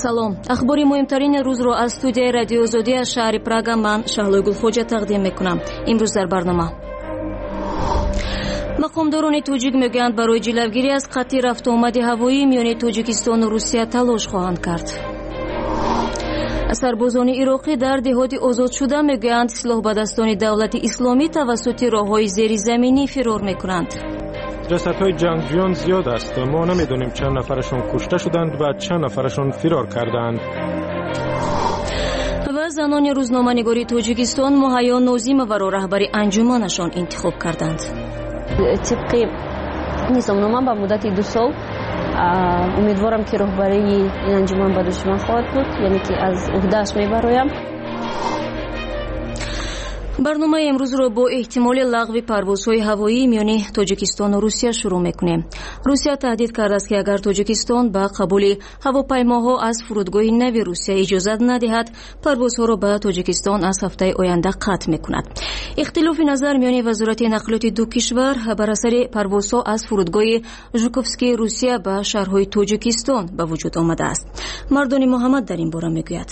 салом. ахбори муҳимтарини рӯзро аз студияи радиои озодӣ аз шаҳри Прага ман Шаҳлои Гулхоҷа тақдим мекунам. имрӯз дар барнома мақомдорони тоҷик мегӯянд барои ҷилавгирӣ аз қатъи рафтуомади ҳавоӣ миёни Тоҷикистону Русия талош хоҳанд кард. сарбозони ироқӣ дар деҳоти озодшуда мегӯянд силоҳбадастони давлати исломӣ тавассути роҳҳои зеризаминӣ фирор мекунанд. جسدهای جنگجویان زیاد است. ما نمیدونیم چند نفرشون کشته شدند و چند نفرشون فرار کردند. و زنان روزنامه‌نگاری توجیکستان مهیا نازیموvaро راهبری انجمنشان انتخاب کردند. طبق نظامنامه به مدت 2 سال امیدوارم که راهبری این انجمن به دوش من خواهد بود، یعنی که از عهده‌اش میبرایم. барномаи имрӯзро бо эҳтимоли лағви парвозҳои ҳавоӣ миёни Тоҷикистону Русия шурӯъ мекунем. Русия таҳдид кардааст ки агар Тоҷикистон ба қабули ҳавопаймоҳо аз фурудгоҳи нави Русия иҷозат надиҳад, парвозҳоро ба Тоҷикистон аз ҳафтаи оянда қатъ мекунад. ихтилофи назар миёни вазорати нақлиёти ду кишвар бар асари парвозҳо аз фурудгоҳи Жуковскии Русия ба шаҳрҳои Тоҷикистон ба вуҷуд омадааст. Мардони Муҳаммад дар ин бора мегӯяд.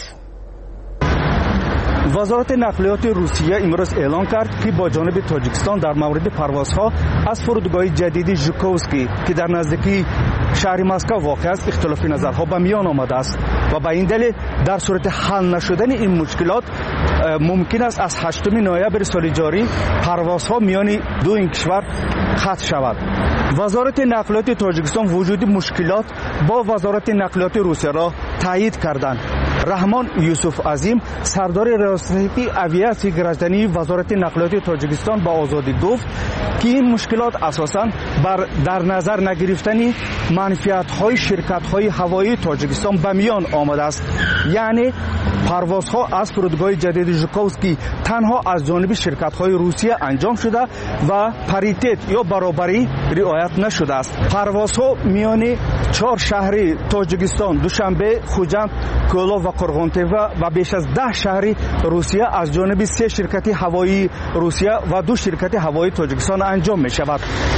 وزارت نقلیات روسیه امروز اعلام کرد که با جانب تاجیکستان در مورد پروازها از فرودگاه جدید ژوکوفسکی که در نزدیکی شهر مسکو واقع است اختلاف نظرها به میان آمده است و به این دلیل در صورت حل نشدن این مشکلات ممکن است از 8 نوامبر سال جاری پروازها میان دو این کشور قطع شود. وزارت نقلیات تاجیکستان وجود مشکلات با وزارت نقلیات روسیه را تایید کردند. رحمان یوسف عظیم سردار ریاستی اویاسیون گراجدنی وزارت نقلیات تاجیکستان با آزادی گفت که این مشکلات اساساً در نظر نگرفتن منفعت‌های شرکت‌های هوایی تاجیکستان به میان آمده است. یعنی پروازها از فرودگاه جدید ژوکوفسکی تنها از جانب شرکت‌های روسیه انجام شده و پاریتت یا برابری رعایت نشده است. پروازها میان 4 شهر تاجیکستان دوشنبه، خوجند، کولو و قرغونتپه و بیش از 10 شهر روسیه از جانب 3 شرکت هوایی روسیه و 2 شرکت هوایی تاجیکستان انجام می شود.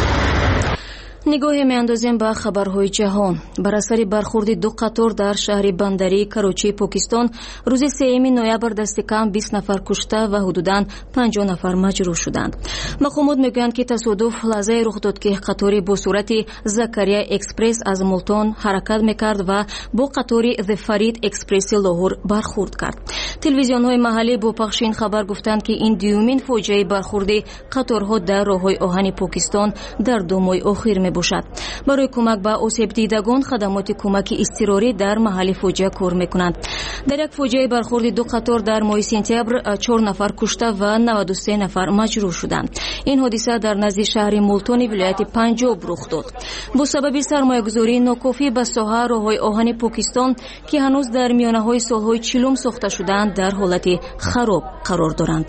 نگاه میاندازیم به خبرهای جهان. بر اثر برخورد 2 قطار در شهر بندری کراچی پاکستان روز 3 نوامبر دست کم 20 نفر کشته و حدوداً 50 نفر مجروح شدند. مقامات میگویند که تصادف لحظه رخ داد که قطاری با سرعت زکریا اکسپرس از مولتون حرکت میکرد و با قطاری فرید اکسپرس لاهور برخورد کرد. تلویزیون‌های محلی با پخش این خبر گفتند که این دومین فاجعه برخورد قطارها در راه‌های آهن پاکستان در 2 ماه اخیر باشد. برای کمک به آسیب دیدگان خدمات کمک اضطراری در محل فاجعه کار میکنند. در یک فاجعه برخورد 2 قطار در ماه سپتامبر 4 نفر کشته و 93 نفر مجروح شدند. این حادثه در نزد شهر مولتون ولایت پنجاب رخ داد. با سبب سرمایه‌گذاری ناکافی به ساحه راه‌های آهن پاکستان که هنوز در میانه‌های سال‌های 40 ساخته شدند در حالت خراب قرار دارند.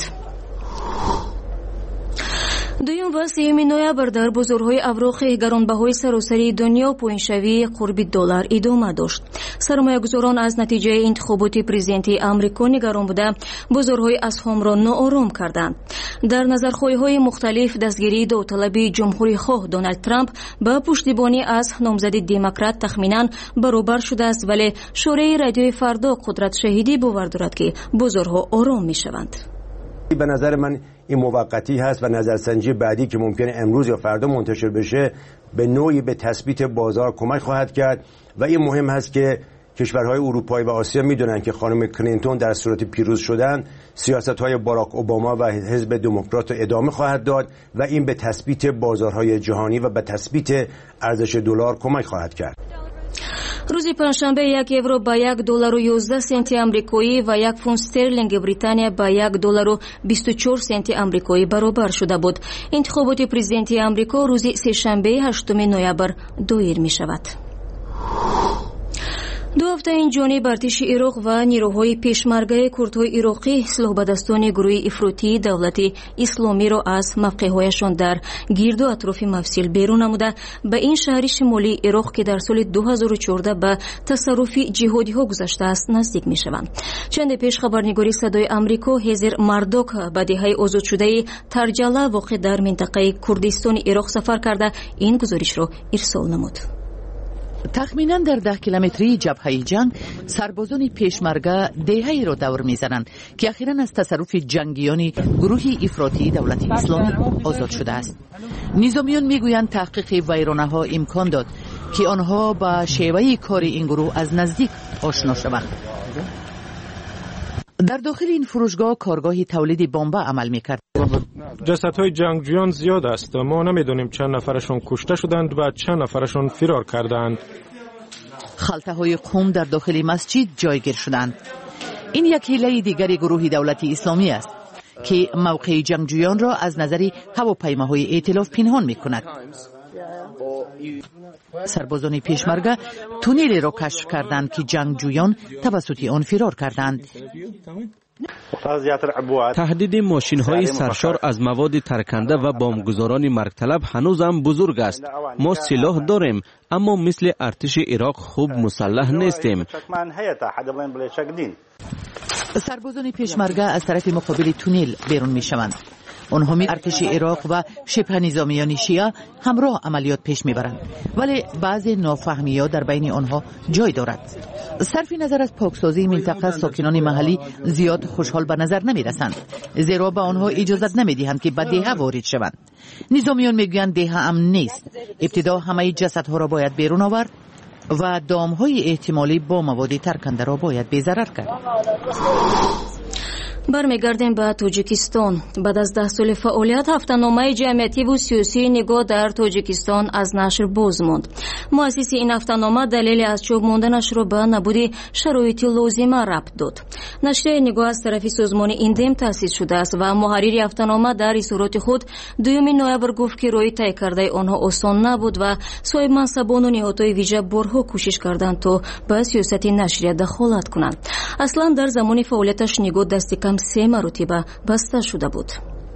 2 و 3 نوامبر در بازارهای اوراق گرانبهای سراسری دنیا پایین‌شوی قرب دلار ادامه داشت. سرمایه‌گذاران از نتیجه انتخابات پرزیدنتی آمریکا نگران بوده بازارهای اسهم را ناآرام کردند. در نظرخواهی‌های مختلف دستگیری داوطلب جمهوری‌خواه دونالد ترامپ با پشتیبانی از نامزد دموکرات تخمیناً برابر شده است، ولی شورای رادیوی فردا قدرت شهیدی باور دارد که بازارها آرام می‌شوند. به نظر من این موقتی هست و نظرسنجی بعدی که ممکنه امروز یا فردا منتشر بشه به نوعی به تثبیت بازار کمک خواهد کرد و این مهم هست که کشورهای اروپایی و آسیا میدونن که خانم کلینتون در صورت پیروز شدن سیاست‌های باراک اوباما و حزب دموکرات ادامه خواهد داد و این به تثبیت بازارهای جهانی و به تثبیت ارزش دلار کمک خواهد کرد. روز پنجشنبه 1 یورو با $1.11 آمریکایی و 1 پوند استرلینگ بریتانیا با $1.24 آمریکایی برابر شده بود. انتخابات پرزیدنتی آمریکا روز سه‌شنبه 8 نوامبر دایر می شود. 2 هفته این جانب ارتش عراق و نیروهای پیشمرگه کردهای عراقی سلاحبدستان گروه افراطی دولت اسلامی را از موقعهایشان در گرد و اطراف مفصل بیرون نموده به این شهر شمالی عراق که در سال 2014 به تصرف جهادی ها گذشته است نزدیک می شوند. چند پیش خبرنگاری صدای آمریکا هزر مردوک به دهه آزاد شده ترجله واقع در منطقه کردستان عراق سفر کرده این گزارش را ارسال نمود. تخمینا در 10 کیلومتری جبهه جنگ سربازان پیشمرگه دهه‌ای را دور می‌زنند که اخیراً از تصرف جنگیان گروه افراطی دولت اسلامی آزاد شده است. نظامیان میگویند تحقیق ویرانه‌ها امکان داد که آنها با شیوه کار این گروه از نزدیک آشنا شوند. در داخل این فروشگاه کارگاه تولید بمب عمل می‌کرد. جسدهای جنگجویان زیاد است. ما نمیدونیم چند نفرشون کشته شدند و چند نفرشون فرار کردند. خلطه‌های خون در داخل مسجد جایگیر شدند. این یک حیله دیگری گروه دولت اسلامی است که موقع جنگجویان را از نظر هواپیماهای ائتلاف پنهان می‌کند. سربازان پیشمرگه تونلی را کشف کردند که جنگجویان توسط آن فرار کردند. تهدید ماشین‌های سرشار از مواد ترکنده و بمبگذاران مرگطلب هنوز هم بزرگ است. ما سلاح داریم اما مثل ارتش عراق خوب مسلح نیستیم. سربازان پیشمرگه از طرف مقابل تونل بیرون می‌شوند. آنها ارتش عراق و شبه نظامیان شیعه همراه عملیات پیش میبرند، ولی بعضی نافهمی‌ها در بین آنها جای دارد. صرف نظر از پاکسازی منطقه ساکنان محلی زیاد خوشحال به نظر نمیرسند، زیرا به آنها اجازت نمیدهند که به دهه وارد شوند. نظامیان میگویند دهه امن نیست. ابتدا همه جسدها را باید بیرون آورد و دامهای احتمالی با مواد ترکنده را باید بی‌ضرر کرد. برمیگردیم به تاجیکستان. بعد از 10 سال فعالیت هفته‌نامه جمعیتی و سیاسی نگاه در تاجیکستان از نشر باز ماند. مؤسس این هفته‌نامه دلیل از چاپ ماندنش را به نبود شرایط لازمه ربط داد. نشریه نگاه از طرف سازمان ایندم تأسیس شده است و محرر هفته‌نامه در اظهارات خود 2 نوامبر گفت که راه طی کرده آنها آسان نبود و صاحب منصبان و نهادهای ویژه بارها کوشش کردند تا به سیاست نشریه دخالت کنند. اصلا در زمان فعالیتش نگاه دست کم 3 مرتبه بسته شده بود.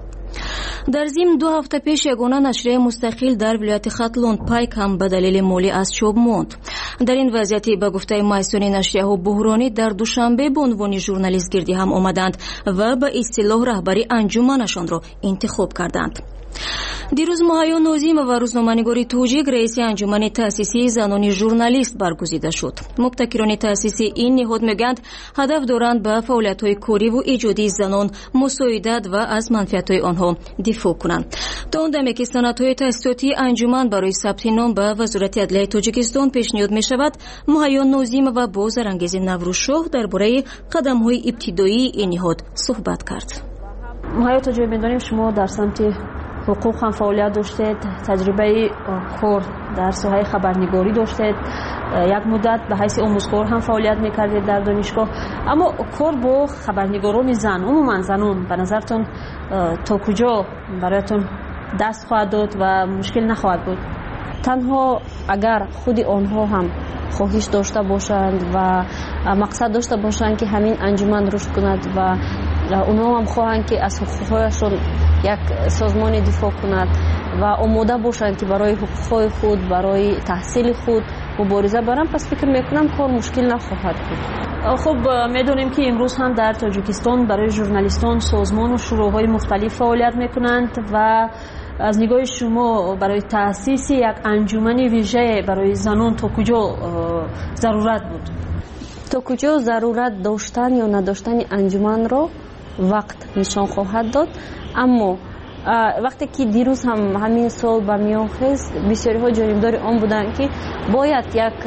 در ضمن 2 هفته پیش یگانه نشریه مستقل در ولایت ختلون پایک هم به دلیل مالی از چاپ ماند. در این وضعیت به گفته مؤسسان نشریه‌ها بحرانی در دوشنبه به عنوان ژورنالیست گردی هم آمدند و به اصطلاح رهبری انجمنشان را انتخاب کردند. دیروز ماهیا نوزیم و روزنامه‌نگاری توجیک رئیس انجمن تأسیسی زنان ژورنالیست برگزیده شد. مبتکران تأسیسی این نهاد میگویند هدف دارند به فعالیت‌های کاری و ایجادی زنان مساعدت و از منفعت‌های آنها دفاع کنند. تا اون دمی که سندهای تأسیساتی انجمن برای ثبت نام به وزارت عدلیه تاجیکستان پیشنهاد می‌شود، ماهیا نوزیم و با زرانگیز نوروزشاه درباره قدم‌های ابتدایی این نهاد صحبت کرد. ماهیا توجیه می‌داریم شما در سمت حقوق هم فعالیت داشتید، تجربه کار در ساحه خبرنگاری داشتید، یک مدت به حیث آموزگار هم فعالیت میکردید در دانشگاه. اما کار با خبرنگاران زن، عموما زنان، به نظرتون تا کجا برایتون دست خواهد داد و مشکل نخواهد بود؟ تنها اگر خود آنها هم خواهش داشته باشند و مقصد داشته باشند که همین انجمن رشد کند و اونها هم خواهند که از حقوقشون یک سازمان دفاع کند و آماده باشند که برای حقوق خود، برای تحصیل خود مبارزه برند، پس فکر میکنم کار مشکل نخواهد بود. خب میدونیم که امروز هم در تاجیکستان برای ژورنالیستان سازمان و شروعهای مختلف فعالیت میکنند و از نگاه شما برای تأسیس یک انجمن ویژه برای زنان تا کجا ضرورت بود؟ تا کجا ضرورت داشتن یا نداشتن انجمن را وقت نشان خواهد داد. اما وقتی که دیروز هم همین سال به میان خیز بسیاری ها جانبدار آن بودند که باید یک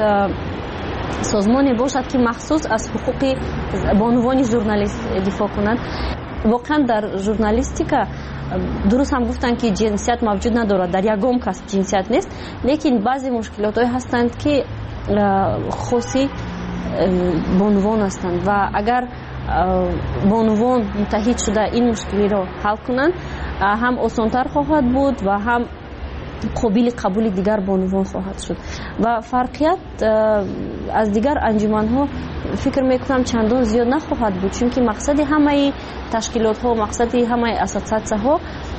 سازمانی باشد که مخصوص از حقوق بانوان ژورنالیست دفاع کنند. واقعا در ژورنالیستیکا درست هم گفتن که جنسیت موجود ندارد، در یگام کس جنسیت نیست، لیکن بعضی مشکلات های هستند که خاصی بانوان هستند و اگر بانوان متحد شده این مشکلی را حل کنند هم آسانتر خواهد بود و هم قابل قبول دیگر بانوان خواهد شد و فرقیت از دیگر انجمن ها فکر میکنم چندان زیاد نخواهد بود، چون که مقصد همه تشکیلات ها، مقصد همه اساسات ها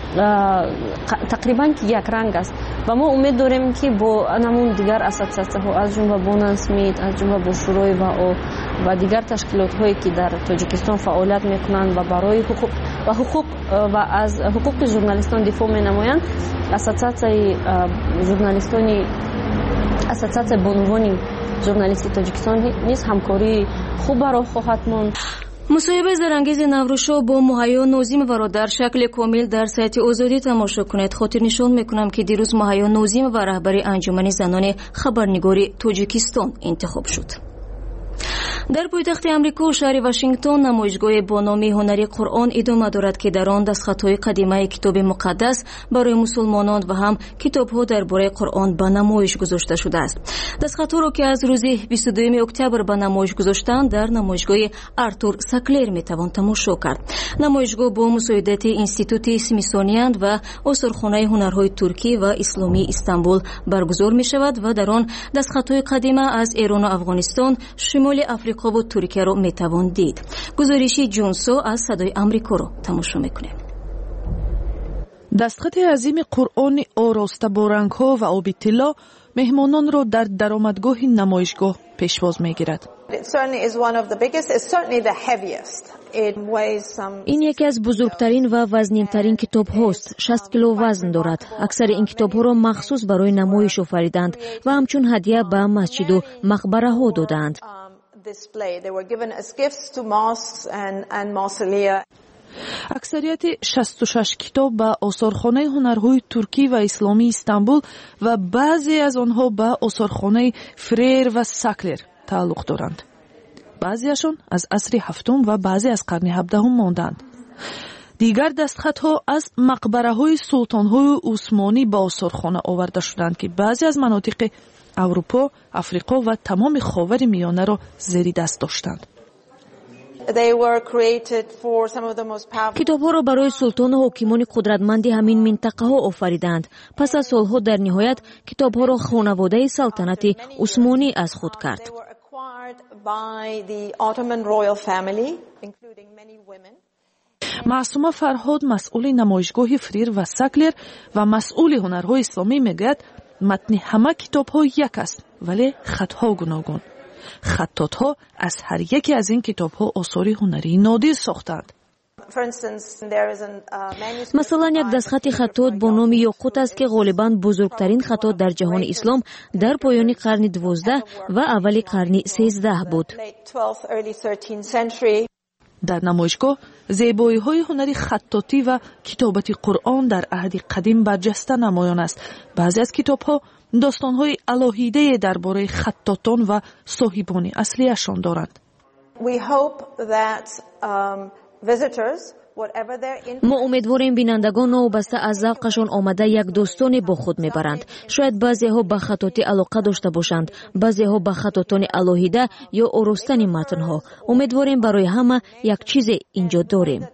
تقریبا یک رنگ است و ما امید داریم که با نمون دیگر اساسات ها از جمله بونان سمیت، از جمله با شورای و دیگر تشکیلات هایی که در تاجیکستان فعالیت میکنند و برای حقوق و از حقوق ژورنالیستان دفاع می نمایند، اساسات ژورنالیستانی اساتسیاسیا به عنوان ژورنالیست تاجیکستان نیز همکاری خوب برای خواهد ماند. مصاحبه زرانگیز نوروشو با مهیا نوزیم ورا در شکل کامل در سایت آزادی تماشا کنید. خاطر نشان میکنم که دیروز مهیا نوزیم و رهبر انجمن زنان خبرنگاری تاجیکستان انتخاب شد. در پایتخت امریکا شهر واشنگتن نمایشگاه با نام هنری قرآن ادامه دارد که در آن دستخطهای قدیمی کتاب مقدس برای مسلمانان و هم کتاب‌ها درباره قرآن به نمایش گذاشته شده است. دستخطها را که از روز 22 اکتبر به نمایش گذاشتند در نمایشگاه آرتور ساکلر میتوان تماشا کرد. نمایشگاه با مساعدت اینستیتوت اسمیثونیان و آثارخانه هنرهای ترکی و اسلامی استانبول برگزار می شود و در آن دستخطهای قدیمی از ایران و افغانستان، شمال افریقا و ترکیه را میتوان دید. گزارشی جونسو از صدای آمریکا را تماشا میکنیم. دستخط عظیم قرآن آراسته با رنگ‌ها و آبی طلا مهمانان را در درآمدگاه نمایشگاه پیشواز میگیرد. این یکی از بزرگترین و وزنین‌ترین کتاب هاست. 60 کیلو وزن دارد. اکثر این کتاب ها را مخصوص برای نمایش آفریدند و همچون هدیه به مسجد و مقبره ها دادند. اکثریت 66 کتاب به آثارخانه هنرهای ترکی و اسلامی استانبول و بعضی از آنها به آثارخانه فریر و ساکلر تعلق دارند. بعضیشان از عصر هفتم و بعضی از قرن 17 ماندند. دیگر دستخطها از مقبره های سلطان های عثمانی به آثارخانه آورده شدند که بعضی از مناطق اروپا، افریقا و تمام خاور میانه را زیر دست داشتند. کتاب‌ها را برای سلطان و حاکمان قدرتمند همین منطقه ها آفریدند. پس از سالها در نهایت کتاب‌ها را خانواده سلطنت عثمانی از خود کرد. معصومه فرهاد، مسئول نمایشگاه فریر و ساکلر و مسئول هنرهای اسلامی میگوید متن همه کتاب‌ها یک است ولی خطها گوناگون. خطاط‌ها از هر یکی از این کتاب‌ها آثار هنری نادر ساختند. مثلا یک دستخط خطاط با نام یاقوت است که غالباً بزرگترین خطاط در جهان اسلام در پایان قرن 12 و اول قرن 13 بود. در نمایشگاه زیبایی‌های هنری خطاطی و کتابت قرآن در عهد قدیم برجسته نمایان است. بعضی از کتاب‌ها داستان‌های الهیده درباره خطاطان و صاحبان اصلیشان دارند. ما امیدواریم بینندگان نوبسته از ذوقشان آمده یک داستانی با خود میبرند. شاید بعضی‌ها به خطاطی علاقه داشته باشند، بعضی‌ها به خطاطان الهیده یا آراستن متن‌ها. امیدواریم برای همه یک چیز اینجا داریم.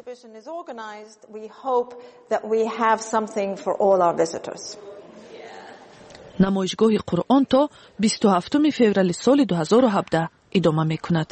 نمایشگاه قرآن تا 27 فوریه سال 2017 ادامه می‌کند.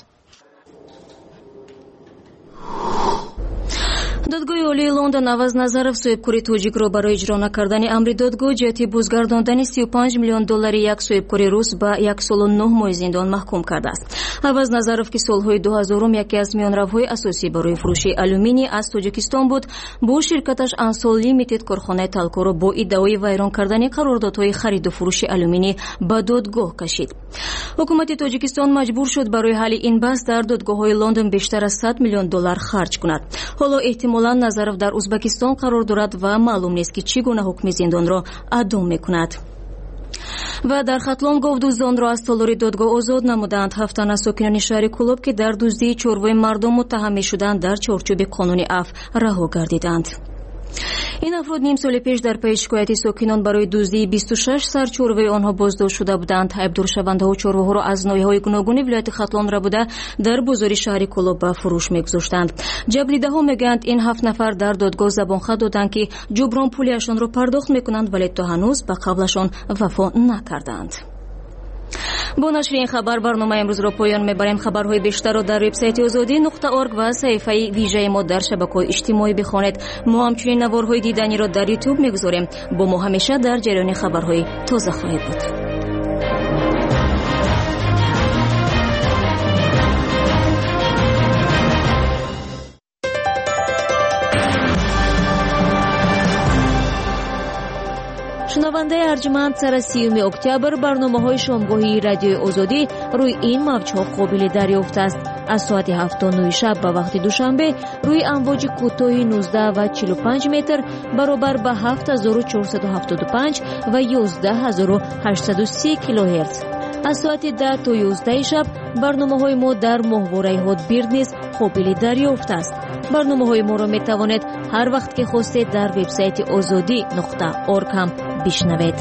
دادگاه عالی لندن عوض نظرов соҳибкори тоҷикро барои иҷро накардани амри додгоҳ ҷиҳати бозгардондани 35 миллион доллари як соҳибкори рус ба 1 солу 9 моҳи зиндон маҳкум кардааст. عوض نظرов ки солҳои 2000 яке аз миёнравҳои асосӣ барои фурӯши алюминий аз тоҷикистон буд, бо ширкаташ Ansol Limited корхонаи талкоро бо иддаои вайрон кардани қарордодҳои хариду фурӯши алюминий ба додгоҳ кашид. ҳукумати тоҷикистон маҷбур шуд барои ҳалли ин баҳс дар додгоҳҳои Лондон бештар аз 100 миллион доллар харҷ кунад. ҳоло эҳтимолан Назаров дар Узбекистон қарор дорад ва маълум нест ки чӣ гуна ҳукми зиндонро аъдо мекунад. ва дар Хатлон говдуздонро аз толори додгоҳ озод намуданд. 7 тан аз сокинони шаҳри Кӯлоб ки дар дуздии чорвои мардум муттаҳам мешуданд дар чорчӯби қонуни афв раҳо гардиданд. این افراد نیم سال پیش در پی شکایت ساکنان برای دزدی 26 سر چروه آنها بازداشت شده بودند. عبدالشونده ها چروه ها را از ناحیه‌های گوناگون ولایت ختلان را بوده در بازار شهر کلوب به فروش می‌گذاشتند. جبریده ها میگویند این 7 نفر در دادگاه زبانخواه دادند که جبران پولیشان را پرداخت میکنند ولی تا هنوز به قولشان وفا نکردند. با نشر این خبر برنامه امروز را پایان میبریم. خبرهای بیشتر را در وبسایت azadi.org و صفحه ویژه ما در شبکه‌های اجتماعی بخوانید. ما همچنین نوارهای دیدنی را در یوتیوب میگذاریم. با ما همیشه در جریان خبرهای تازه خواهید بود. шунавандаи арҷманд сара 30 октябр барномаҳои шомгоҳии радиои озодӣ рӯи ин мавҷҳо қобили дарёфт аст. аз соати 7:09 шаб ба вақти душанбе рӯи амвоҷи кӯтоҳи 19 ва 45 метр баробар ба 7475 ва 11830 килоҳерц. аз соати 10 то 11 шаб барномаҳои мо дар моҳвораи ҳотбирд низ қобили дарёфт аст. барномаҳои моро метавонед ҳар вақт ки хостед дар вебсайти озодӣ.орг ҳам бишнавед.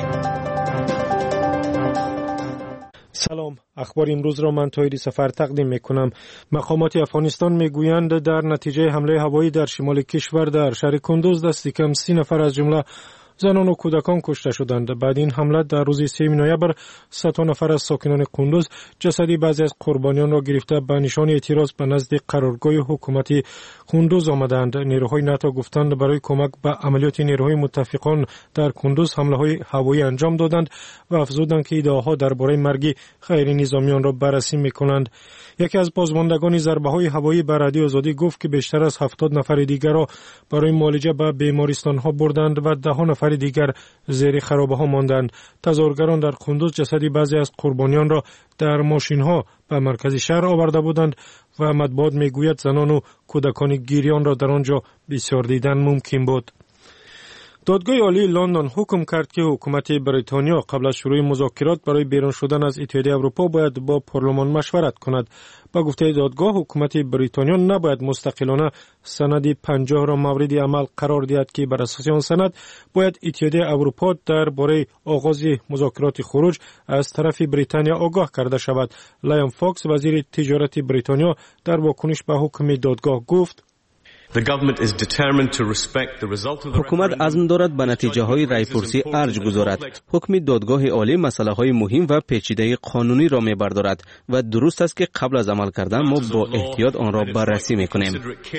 салом, ахбори имрӯзро ман тоҳири сафар тақдим мекунам. мақомоти афғонистон мегӯянд дар натиҷаи ҳамлаи ҳавоӣ дар шимоли кишвар дар шаҳри Кундуз дасти кам 30 нафар аз ҷумла занону кӯдакон кушта шуданд. баъди ин ҳамла дар рӯзи 3 ноябр 100 нафар аз сокинони Кундуз ҷасади баъзе аз қурбониёнро гирифта ба нишони эътироз ба назди қароргоҳи ҳукумати Кундуз омаданд. нерӯҳои НАТО гуфтанд барои кӯмак ба амалиёти нерӯҳои муттафиқон дар Кундуз ҳамлаҳои ҳавоӣ анҷом доданд ва афзуданд ки иддаоҳо дар бораи марги ғайринизомиёнро баррасӣ мекунанд. яке аз бозмондагони зарбаҳои ҳавоӣ ба радиои Озодӣ гуфт ки бештар аз 70 нафари дигарро барои муолиҷа ба бемористонҳо бурданд ва 10 нафари дигар зери харобаҳо монданд. тазоҳургарон дар Кундуз ҷасади баъзе аз қурбониёнро дар мошинҳо ба маркази шаҳр оварда буданд ва матбуот мегӯяд занону кӯдакони гирёнро дар он ҷо бисёр дидан мумкин буд. додгоҳи олии Лондон ҳукм кард ки ҳукумати Бритониё қабл аз шурӯъи музокирот барои берун шудан аз Иттиҳодияи Аврупо бояд бо парлумон машварат кунад. ба гуфтаи додгоҳ, ҳукумати Бритониё набояд мустақилона санади 50-ро мавриди амал қарор диҳад ки бар асоси он санад бояд Иттиҳодияи Аврупо дар бораи оғози музокироти хуруҷ аз тарафи Британия огоҳ карда шавад. Лайон Фокс, вазири тиҷорати Бритониё, дар вокуниш ба ҳукми додгоҳ гуфт: ҳукумат азм дорад ба натиҷаҳои райпурсӣ арҷ гузорад. ҳукми додгоҳи олӣ масъалаҳои муҳим ва печидаи қонуниро мебардорад ва дуруст аст ки қабл аз амал кардан мо бо эҳтиёт онро баррасӣ мекунем.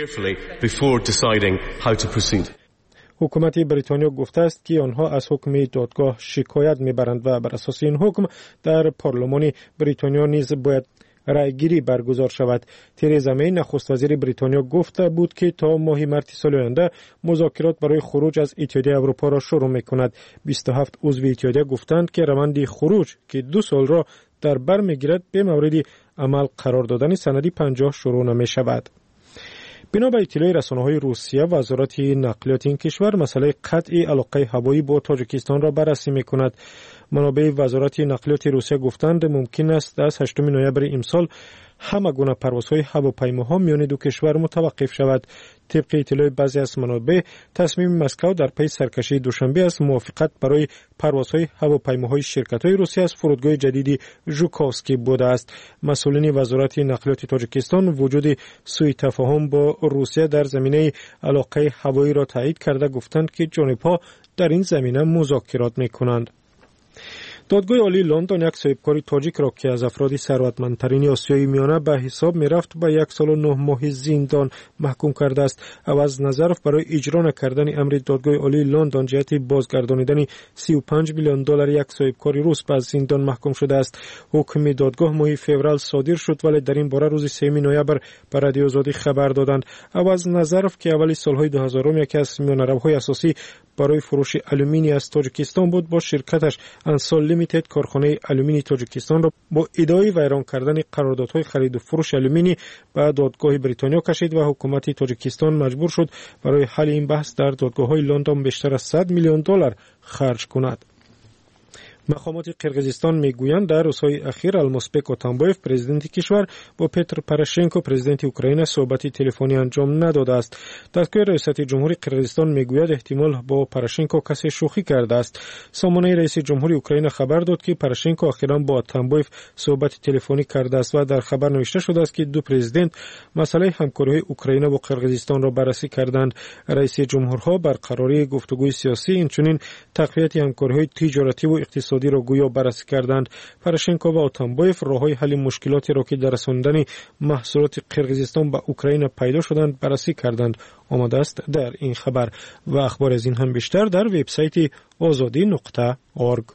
ҳукумати Бритониё гуфтааст ки онҳо аз ҳукми додгоҳ шикоят мебаранд ва бар асоси ин ҳукм дар парлумони Бритониё низ бояд райгирӣ баргузор шавад. Тереза Мей, нахуст вазири Бритониё, гуфта буд ки то моҳи марти соли оянда музокирот барои хуруҷ аз Иттиҳодияи Аврупоро шурӯъ мекунад. 27 узви Иттиҳодия гуфтанд ки раванди хуруҷ ки 2 солро дар бар мегирад бе мавриди амал қарор додани санади 50 шурӯъ намешавад. бино ба иттилои расонаҳои Русия, вазорати нақлиёти ин кишвар масъалаи қатъи алоқаи ҳавоӣ бо Тоҷикистонро баррасӣ мекунад. манобаи вазорати нақлиёти Русия гуфтанд мумкин аст аз 8 ноябри имсол ҳама гуна парвозҳои ҳавопаймоҳо миёни ду кишвар мутаваққиф шавад. тибқи иттилои баъзе аз манобаъ, тасмими Москав дар пайи саркашии душанбе аз мувофиқат барои парвозҳои ҳавопаймоҳои ширкатҳои Русия аз фурудгоҳи ҷадиди Жуковский будааст. масъулини вазорати нақлиёти Тоҷикистон вуҷуди сӯитафоҳум бо Русия дар заминаи алоқаи ҳавоиро таъид карда гуфтанд ки ҷонибҳо дар ин замина музокирот мекунанд. додгоҳи олии Лондон як соҳибкори тоҷикро ки аз афроди сарватмандтарини Осиёи миёна ба ҳисоб мерафт ба 1 солу 9 моҳи зиндон маҳкум кардааст. аваз Назаров барои иҷро накардани амри додгоҳи олии Лондон ҷиҳати бозгардонидани $35 миллион як соҳибкори рус ба зиндон маҳкум шудааст. ҳукми додгоҳ моҳи феврал содир шуд, вале дар ин бора рӯзи 3 ноябр ба радиои Озодӣ хабар доданд. аваз Назаров ки аввали солҳои 2000 яке аз миёнаравҳои асосӣ барои фурӯши алюминий аз Тоҷикистон буд, бо ширкаташ Ансол Лимитед корхонаи алюминии Тоҷикистонро бо иддаои вайрон кардани қарордодҳои хариду фурӯши алюминий ба додгоҳи Бритониё кашид ва ҳукумати Тоҷикистон маҷбур шуд барои ҳалли ин баҳс дар додгоҳҳои Лондон бештар аз $100 миллион харҷ кунад. мақомоти Қирғизистон мегӯянд дар рӯзҳои ахир Алмазбек Отамбоев, президенти кишвар, бо Петр Порошенко, президенти Украина, суҳбати телефонӣ анҷом надодааст. дастгоҳи раисати ҷумҳури Қирғизистон мегӯяд эҳтимол бо Порошенко касе шӯхӣ кардааст. сомонаи раиси ҷумҳури Украина хабар дод ки Порошенко ахиран бо Отамбоев суҳбати телефонӣ кардааст ва дар хабар навишта шудааст ки ду президент масъалаи ҳамкориҳои Украина бо Қирғизистонро баррасӣ карданд. раиси ҷумҳурҳо барқарории гуфтугӯи сиёсӣ, инчунин тақвияти ҳамкориҳои тиҷоративу иқтисодиро гӯё баррасӣ карданд. Порошенко ва Отамбоев роҳҳои ҳалли мушкилотеро ки дар расондани маҳсулоти Қирғизистон ба Украина пайдо шуданд баррасӣ карданд. омадааст дар ин хабар ва ахбори аз ин ҳам бештар дар вебсайти озодӣ.орг.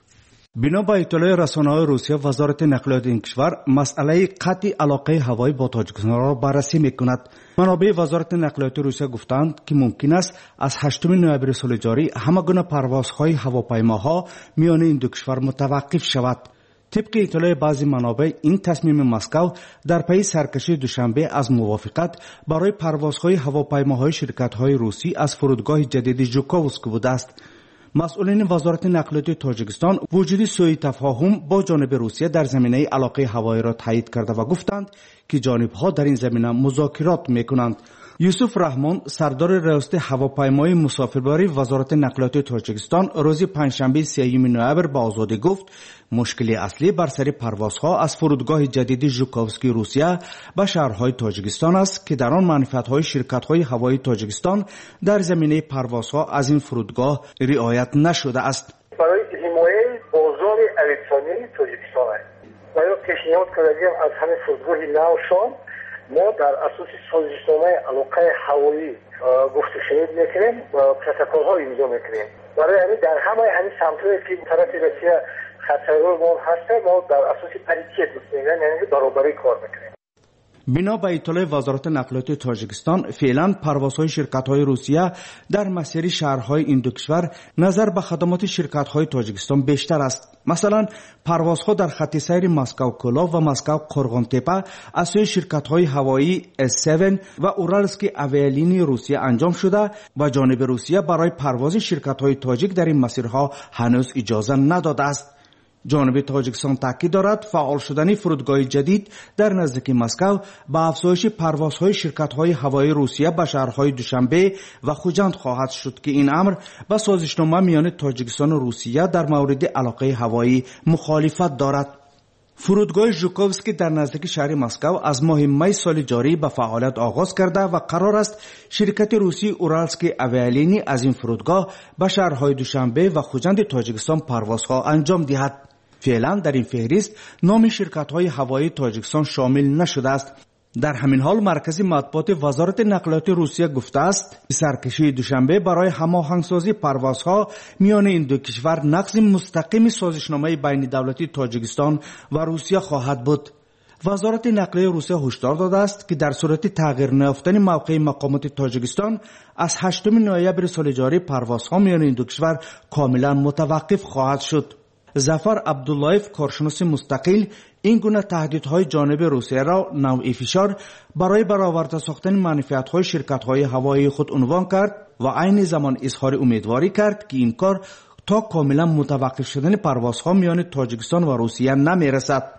بنا به اطلاع رسانه‌های روسیه، وزارت نقلیات این کشور مسئله قطع علاقه هوایی با تاجیکستان را بررسی می‌کند. منابع وزارت نقلیات روسیه گفتند که ممکن است از 8 نوامبر سال جاری همه گونه پروازهای هواپیماها میان این دو کشور متوقف شود. طبق اطلاع بعضی منابع، این تصمیم مسکو در پی سرکشی دوشنبه از موافقت برای پروازهای هواپیماهای شرکت‌های روسی از فرودگاه جدید ژوکووسک بوده است. مسئولین وزارت نقلیات تاجیکستان وجود سوء تفاهم با جانب روسیه در زمینه علاقه هوایی را تایید کرده و گفتند که جانب‌ها در این زمینه مذاکرات می‌کنند. یوسف رحمان، سردار ریاست هواپیمای مسافربری وزارت نقلیات تاجیکستان، روز پنجشنبه 3 نوامبر به آزادی گفت مشکل اصلی بر سر پروازها از فرودگاه جدید ژوکووسکی روسیه به شهرهای تاجیکستان است که در آن منفعت‌های شرکت‌های هوایی تاجیکستان در زمینه پروازها از این فرودگاه رعایت نشده است. برای حمایت بازار الکترونیکی تاجیکستان است. باید پیشنهاد کردیم از همین فرودگاه نوشان ما در اساس سازشنامه علاقه هوایی گفته شنید میکنیم و پروتکل‌ها امضا میکنیم. برای همین در همه همین سمت‌هایی که طرف روسیه خطرات ما هست ما در اساس پریتیت میگن، یعنی برابری کار میکنیم. بنا به اطلاع وزارت نقلیات تاجیکستان، فعلا پروازهای شرکت‌های روسیه در مسیر شهرهای این دو کشور نظر به خدمات شرکت‌های تاجیکستان بیشتر است. مثلا پروازها در خط سیر مسکو کولاو و مسکو قرغانتپه از سوی شرکت‌های هوایی S7 و اورالسکی اویالینی روسیه انجام شده و جانب روسیه برای پرواز شرکت‌های تاجیک در این مسیرها هنوز اجازه نداده است. جانب تاجیکستان تاکید دارد فعال شدن فرودگاه جدید در نزدیکی مسکو با افزایش پروازهای شرکت‌های هوایی روسیه به شهرهای دوشنبه و خوجند خواهد شد که این امر با سازشنامه میان تاجیکستان و روسیه در مورد علاقه هوایی مخالفت دارد. فرودگاه ژوکووسکی در نزدیک شهر مسکو از ماه می سال جاری به فعالیت آغاز کرده و قرار است شرکت روسی اورالسکی اویالینی از این فرودگاه به شهرهای دوشنبه و خوجند تاجیکستان پروازها انجام دهد. فعلا در این فهرست نام شرکت‌های هوایی تاجیکستان شامل نشده است. در همین حال مرکز مطبوعات وزارت نقلیات روسیه گفته است سرکشی دوشنبه برای هماهنگسازی پروازها میان این دو کشور نقض مستقیم سازشنامه بین دولتی تاجیکستان و روسیه خواهد بود. وزارت نقلیه روسیه هشدار داده است که در صورت تغییر نیافتن موقع مقامات تاجیکستان از 8 نوامبر سال جاری پروازها میان این دو کشور کاملا متوقف خواهد شد. ظفر عبداللهیف، کارشناس مستقل، این گونه تهدیدهای جانب روسیه را نوعی فشار برای برآورده ساختن منفعت‌های شرکت‌های هوایی خود عنوان کرد و عین زمان اظهار امیدواری کرد که این کار تا کاملا متوقف شدن پروازها میان تاجیکستان و روسیه نمیرسد.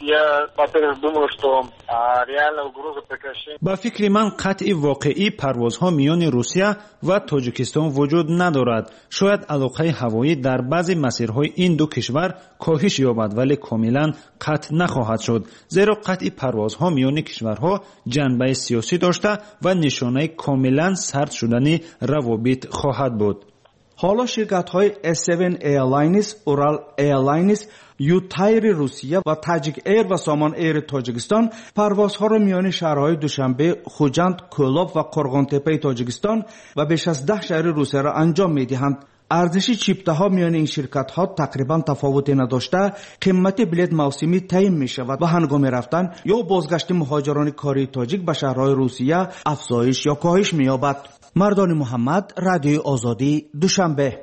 با فکر من قطع واقعی پروازها میان روسیه و تاجیکستان وجود ندارد. شاید علاقه هوایی در بعضی مسیرهای این دو کشور کاهش یابد ولی کاملا قطع نخواهد شد، زیرا قطع پروازها میان کشورها جنبه سیاسی داشته و نشانه کاملا سرد شدن روابط خواهد بود. حالا شرکت‌های S7 Airlines، اورال Airlines، یوتایر روسیه و تاجیک ایر و سامان ایر تاجیکستان پروازها را میان شهرهای دوشنبه، خوجند، کولاو و قرغانتپه تاجیکستان و بیش از 10 شهر روسیه را انجام می‌دهند. ارزش چیپته‌ها میان این شرکت‌ها تقریباً تفاوتی نداشته، قیمت بلیط موسمی تعیین می‌شود و هنگام رفتن یا بازگشت مهاجران کاری تاجیک به شهرهای روسیه افزایش یا کاهش می‌یابد. مردان محمد، رادیوی آزادی، دوشنبه.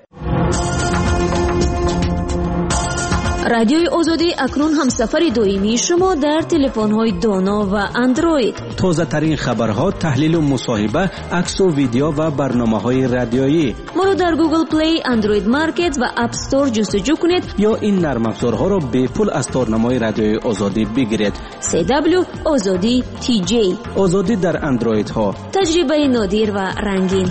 رادیوی آزادی اکنون همسفر دویمی شما در تلفن‌های دانا و اندروید. تازه ترین خبرها، تحلیل و مصاحبه، عکس و ویدیو و برنامه‌های رادیویی. ما رو در گوگل پلی، اندروید مارکت و اپ استور جستجو کنید یا این نرم افزارها را به پول از تارنمای رادیوی آزادی بگیرید. CW آزادی TJ. آزادی در اندروید ها. تجربه نادر و رنگین.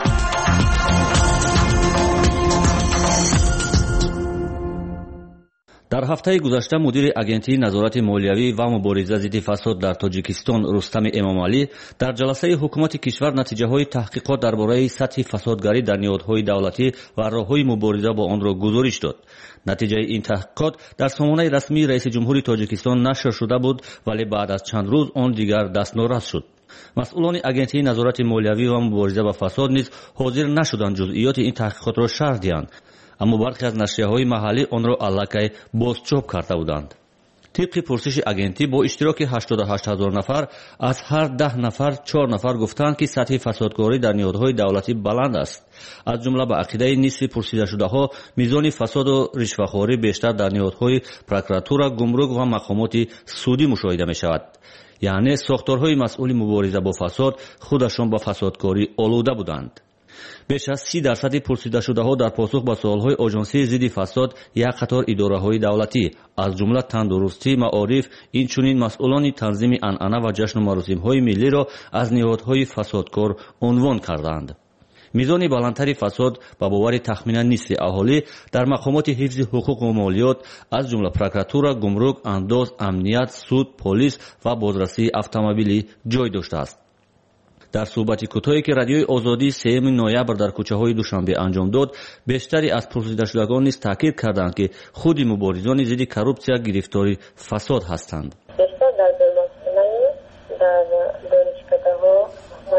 در هفته گذشته مدیر اگنتی نظارت مالیوی و مبارزه ضد فساد در تاجیکستان رستم امامعلی در جلسه حکومت کشور نتیجه‌های تحقیقات درباره سطح فسادگری در نهادهای دولتی و راه‌های مبارزه با آن را گزارش داد. نتیجه این تحقیقات در سامانه رسمی رئیس جمهوری تاجیکستان نشر شده بود ولی بعد از چند روز آن دیگر دستنورد شد. مسئولان اگنتی نظارت مالیوی و مبارزه با فساد نیز حاضر نشدند جزئیات این تحقیقات را شرح دهند. аммо бархе аз нашрияҳои маҳаллӣ онро аллакай бозчоп карда буданд. طبق پرسش اگنتی با اشتراک 88,000 نفر از هر 10 نفر 4 نفر گفتند که سطح فسادکاری در نهادهای دولتی بلند است. از جمله به عقیده نصف پرسیده شده ها میزان فساد و رشوه‌خواری بیشتر در نهادهای پروکراتورا، گمرک و مقامات سودی مشاهده می شود. یعنی ساختارهای مسئول مبارزه با فساد خودشان با فسادکاری آلوده بودند. بیش از 30% پرسیده شده ها در پاسخ به سوالهای آژانسی ضد فساد یک قطار اداره‌های دولتی از جمله تندرستی، معارف، اینچنین مسئولان تنظیم عنعنه و جشن و مراسم‌های ملی را از نهادهای فسادکار عنوان کردند. میزان بلندتر فساد به باور تخمینا نصف اهالی در مقامات حفظ حقوق و مالیات از جمله پروکراتورا، گمرک، انداز، امنیت، سود، پلیس و بازرسی اتومبیلی جای داشته است. در صحبت کوتاهی که رادیوی آزادی 3 نوامبر در کوچه‌های دوشنبه انجام داد، بیشتری از پرسیده شدگان نیز تاکید کردند که خود مبارزان ضد کروپسیا گرفتاری فساد هستند. بیشتر در بیمارستان‌ها، در دانشگاه‌ها و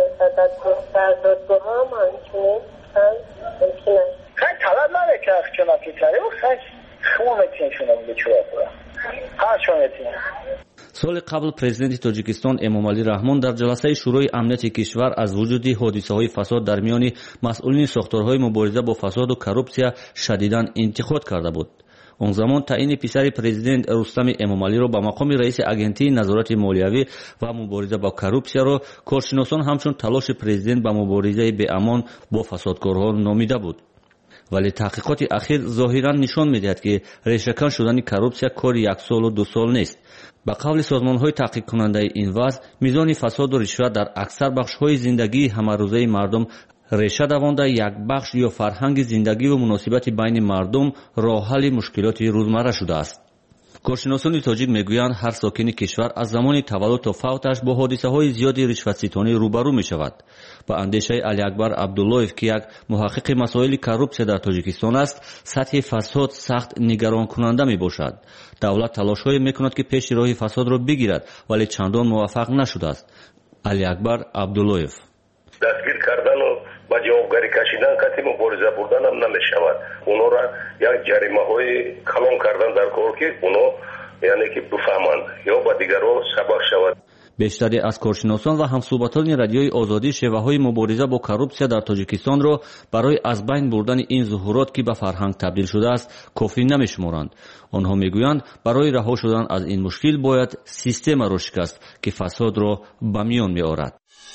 در دادگاه‌ها همچنین ممکن است. خیلی طلب نداره که اخچناتی تره و خیلی خومتین شونه بوده چوه هر شونتین. سال قبل پرزیدنت تاجیکستان امامعلی رحمان در جلسه شورای امنیت کشور از وجود حادثه‌های فساد در میان مسئولین ساختارهای مبارزه با فساد و کروپسیا شدیداً انتقاد کرده بود. اون زمان تعیین پسر پرزیدنت رستم امامعلی را به مقام رئیس اگنتی نظارت مالیوی و مبارزه با کروپسیا را کارشناسان همچون تلاش پرزیدنت به مبارزه به امان با فسادکارها نامیده بود. ولی تحقیقات اخیر ظاهراً نشان می‌دهد که ریشه‌کن شدن کروپسیا کار 1 سال و 2 سال نیست. به قول سازمان‌های تحقیق کننده این وضع، میزان فساد و رشوه در اکثر بخش‌های زندگی همه‌روزه مردم ریشه دوانده یک بخش یا فرهنگ زندگی و مناسبت بین مردم راه حل مشکلات روزمره شده است. کارشناسان تاجیک میگویند هر ساکن کشور از زمان تولد تا فوتش با حادثه‌های زیادی رشوه‌ستانی روبرو می‌شود. با اندیشه علی اکبر عبداللهیف که یک محقق مسائل کروپسیا در تاجیکستان است، سطح فساد سخت نگران کننده میباشد. دولت تلاش‌هایی میکند که پیش راه فساد را بگیرد ولی چندان موفق نشده است. علی اکبر عبداللهیف: دستگیر کردن و با جوابگاری کشیدن کسی مبارزه بردن هم نمیشود. اونا را یک جریمه های کلان کردن در کار که اونا یعنی که بفهمند یا با دیگران سبق شود. بیشتری از کارشناسان و همصحبتان رادیوی آزادی شیوه‌های مبارزه با کروپسیا در تاجیکستان را برای از بین بردن این ظهورات که به فرهنگ تبدیل شده است کافی نمی‌شمارند. آنها میگویند برای رها شدن از این مشکل باید سیستم را شکست که فساد را به میان می‌آورد.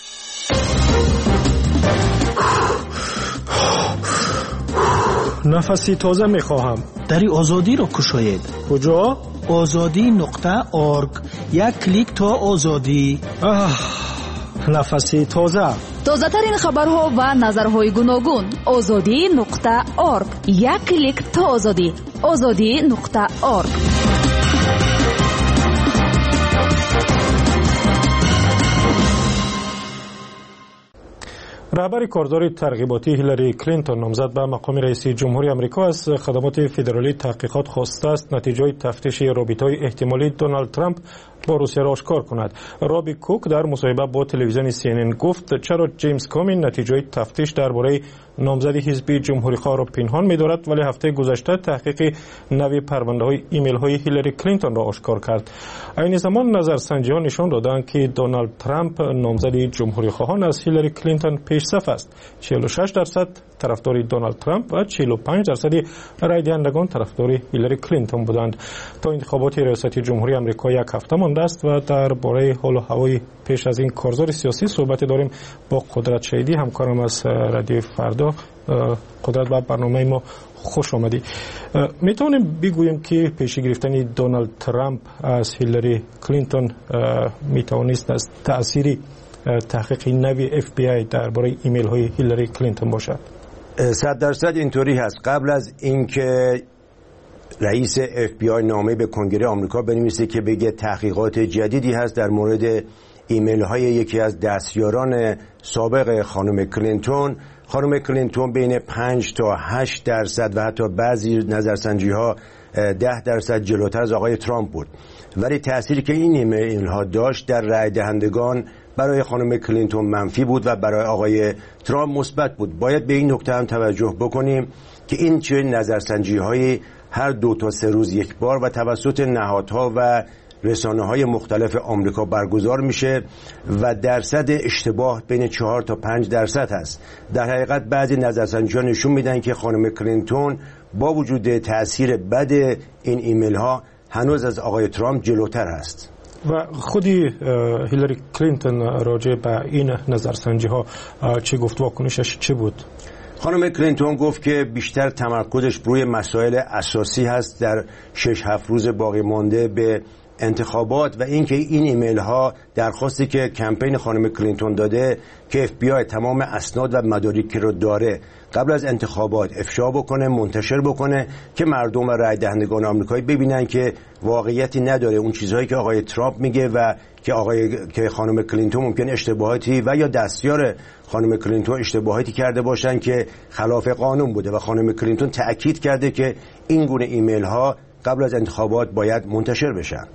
نفسی تازه میخواهم. دری آزادی را کشاید. کجا؟ azadi.org. یک کلیک تا آزادی. نفسی تازه. تازه ترین خبرها و نظرهای گوناگون. azadi.org. یک کلیک تا آزادی. azadi.org. رهبر کاردار ترغیباتی هیلاری کلینتون نامزد به مقام رئیس جمهوری آمریکا از خدمات فدرالی تحقیقات خواسته است نتیجه تفتیش رابطه‌های احتمالی دونالد ترامپ با روسیه را آشکار کند. رابی کوک در مصاحبه با تلویزیون CNN گفت چرا جیمز کامین نتیجه تفتیش درباره نامزد حزب جمهوری خواه را پنهان می‌دارد ولی هفته گذشته تحقیق نوی پرونده‌های ایمیل‌های هیلاری کلینتون را آشکار کرد. این زمان نظرسنجی‌ها نشان دادند که دونالد ترامپ نامزد جمهوری خواهان از هیلاری کلینتون پیش‌صف است. 46% طرفدار دونالد ترامپ و 45% رای دهندگان طرفدار هیلاری کلینتون بودند. تا انتخابات ریاست جمهوری آمریکا یک هفته مانده است و درباره حال و هوای پیش از این کارزار سیاسی صحبت داریم با قدرت شهیدی، همکارم از رادیو فردا. قدرت، به برنامه ما خوش آمدی. میتونیم بگوییم که پیشی گرفتن دونالد ترامپ از هیلاری کلینتون میتوانست از تأثیری تحقیق نوی FBI درباره ایمیل های هیلاری کلینتون باشد؟ 100% اینطوری هست. قبل از اینکه رئیس FBI نامه به کنگره آمریکا بنویسه که بگه تحقیقات جدیدی هست در مورد ایمیل های یکی از دستیاران سابق خانم کلینتون بین 5 تا 8% و حتی بعضی نظرسنجی ها 10% جلوتر از آقای ترامپ بود. ولی تأثیری که این ایمیل ها داشت در رای دهندگان برای خانم کلینتون منفی بود و برای آقای ترامپ مثبت بود. باید به این نکته هم توجه بکنیم که این چه نظرسنجی‌های هر 2 تا 3 روز یک بار و توسط نهادها و رسانه‌های مختلف آمریکا برگزار میشه و درصد اشتباه بین 4 تا 5% هست. در حقیقت بعضی نظرسنجی‌ها نشون میدن که خانم کلینتون با وجود تأثیر بد این ایمیل ها هنوز از آقای ترامپ جلوتر است. و خودی هیلاری کلینتون راجع به این نظرسنجی ها چی گفت؟ واکنشش چی بود؟ خانم کلینتون گفت که بیشتر تمرکزش روی مسائل اساسی هست در 6-7 روز باقی مانده به انتخابات و اینکه این ایمیل ها درخواستی که کمپین خانم کلینتون داده که FBI تمام اسناد و مدارکی رو داره قبل از انتخابات افشا بکنه، منتشر بکنه که مردم و رای دهندگان آمریکایی ببینن که واقعیتی نداره اون چیزهایی که آقای ترامپ میگه و که خانم کلینتون ممکن اشتباهاتی و یا دستیار خانم کلینتون اشتباهاتی کرده باشن که خلاف قانون بوده و خانم کلینتون تأکید کرده که این گونه ایمیل ها قبل از انتخابات باید منتشر بشن.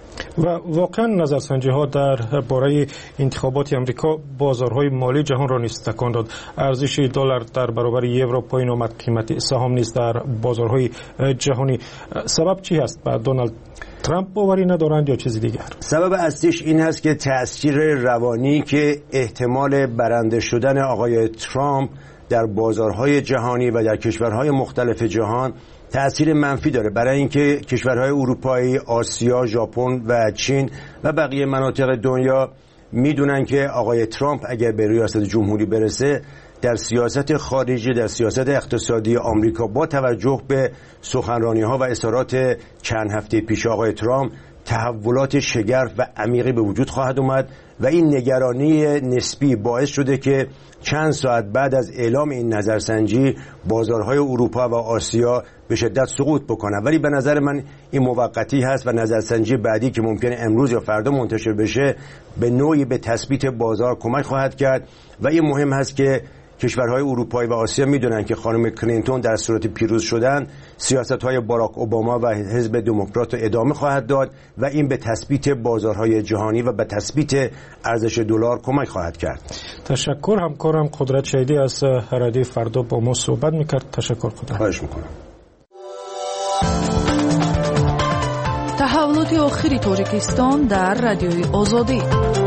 و واقعا نظرسنجی ها در باره انتخابات امریکا بازارهای مالی جهان را نیز تکان داد. ارزش دلار در برابر یورو پایین آمد، قیمت سهام نیز در بازارهای جهانی. سبب چی است؟ با دونالد ترامپ باوری ندارند یا چیزی دیگر؟ سبب اصلیش این هست که تأثیر روانی که احتمال برنده شدن آقای ترامپ در بازارهای جهانی و در کشورهای مختلف جهان تأثیر منفی داره، برای اینکه کشورهای اروپایی، آسیا، ژاپن و چین و بقیه مناطق دنیا میدونن که آقای ترامپ اگر به ریاست جمهوری برسه در سیاست خارجی، در سیاست اقتصادی آمریکا با توجه به سخنرانی‌ها و اظهارات چند هفته پیش آقای ترامپ تحولات شگرف و عمیقی به وجود خواهد اومد و این نگرانی نسبی باعث شده که چند ساعت بعد از اعلام این نظرسنجی بازارهای اروپا و آسیا به شدت سقوط بکنه. ولی به نظر من این موقتی هست و نظرسنجی بعدی که ممکنه امروز یا فردا منتشر بشه به نوعی به تثبیت بازار کمک خواهد کرد و این مهم هست که کشورهای اروپایی و آسیا میدونن که خانم کلینتون در صورت پیروز شدن سیاست‌های باراک اوباما و حزب دموکرات رو ادامه خواهد داد و این به تثبیت بازارهای جهانی و به تثبیت ارزش دلار کمک خواهد کرد. تشکر. همکارم قدرت شهیدی از رادیو فردا با ما صحبت میکرد. تشکر قدرت. خواهش میکنم. تحولات آخری تاجیکستان در رادیوی آزادی.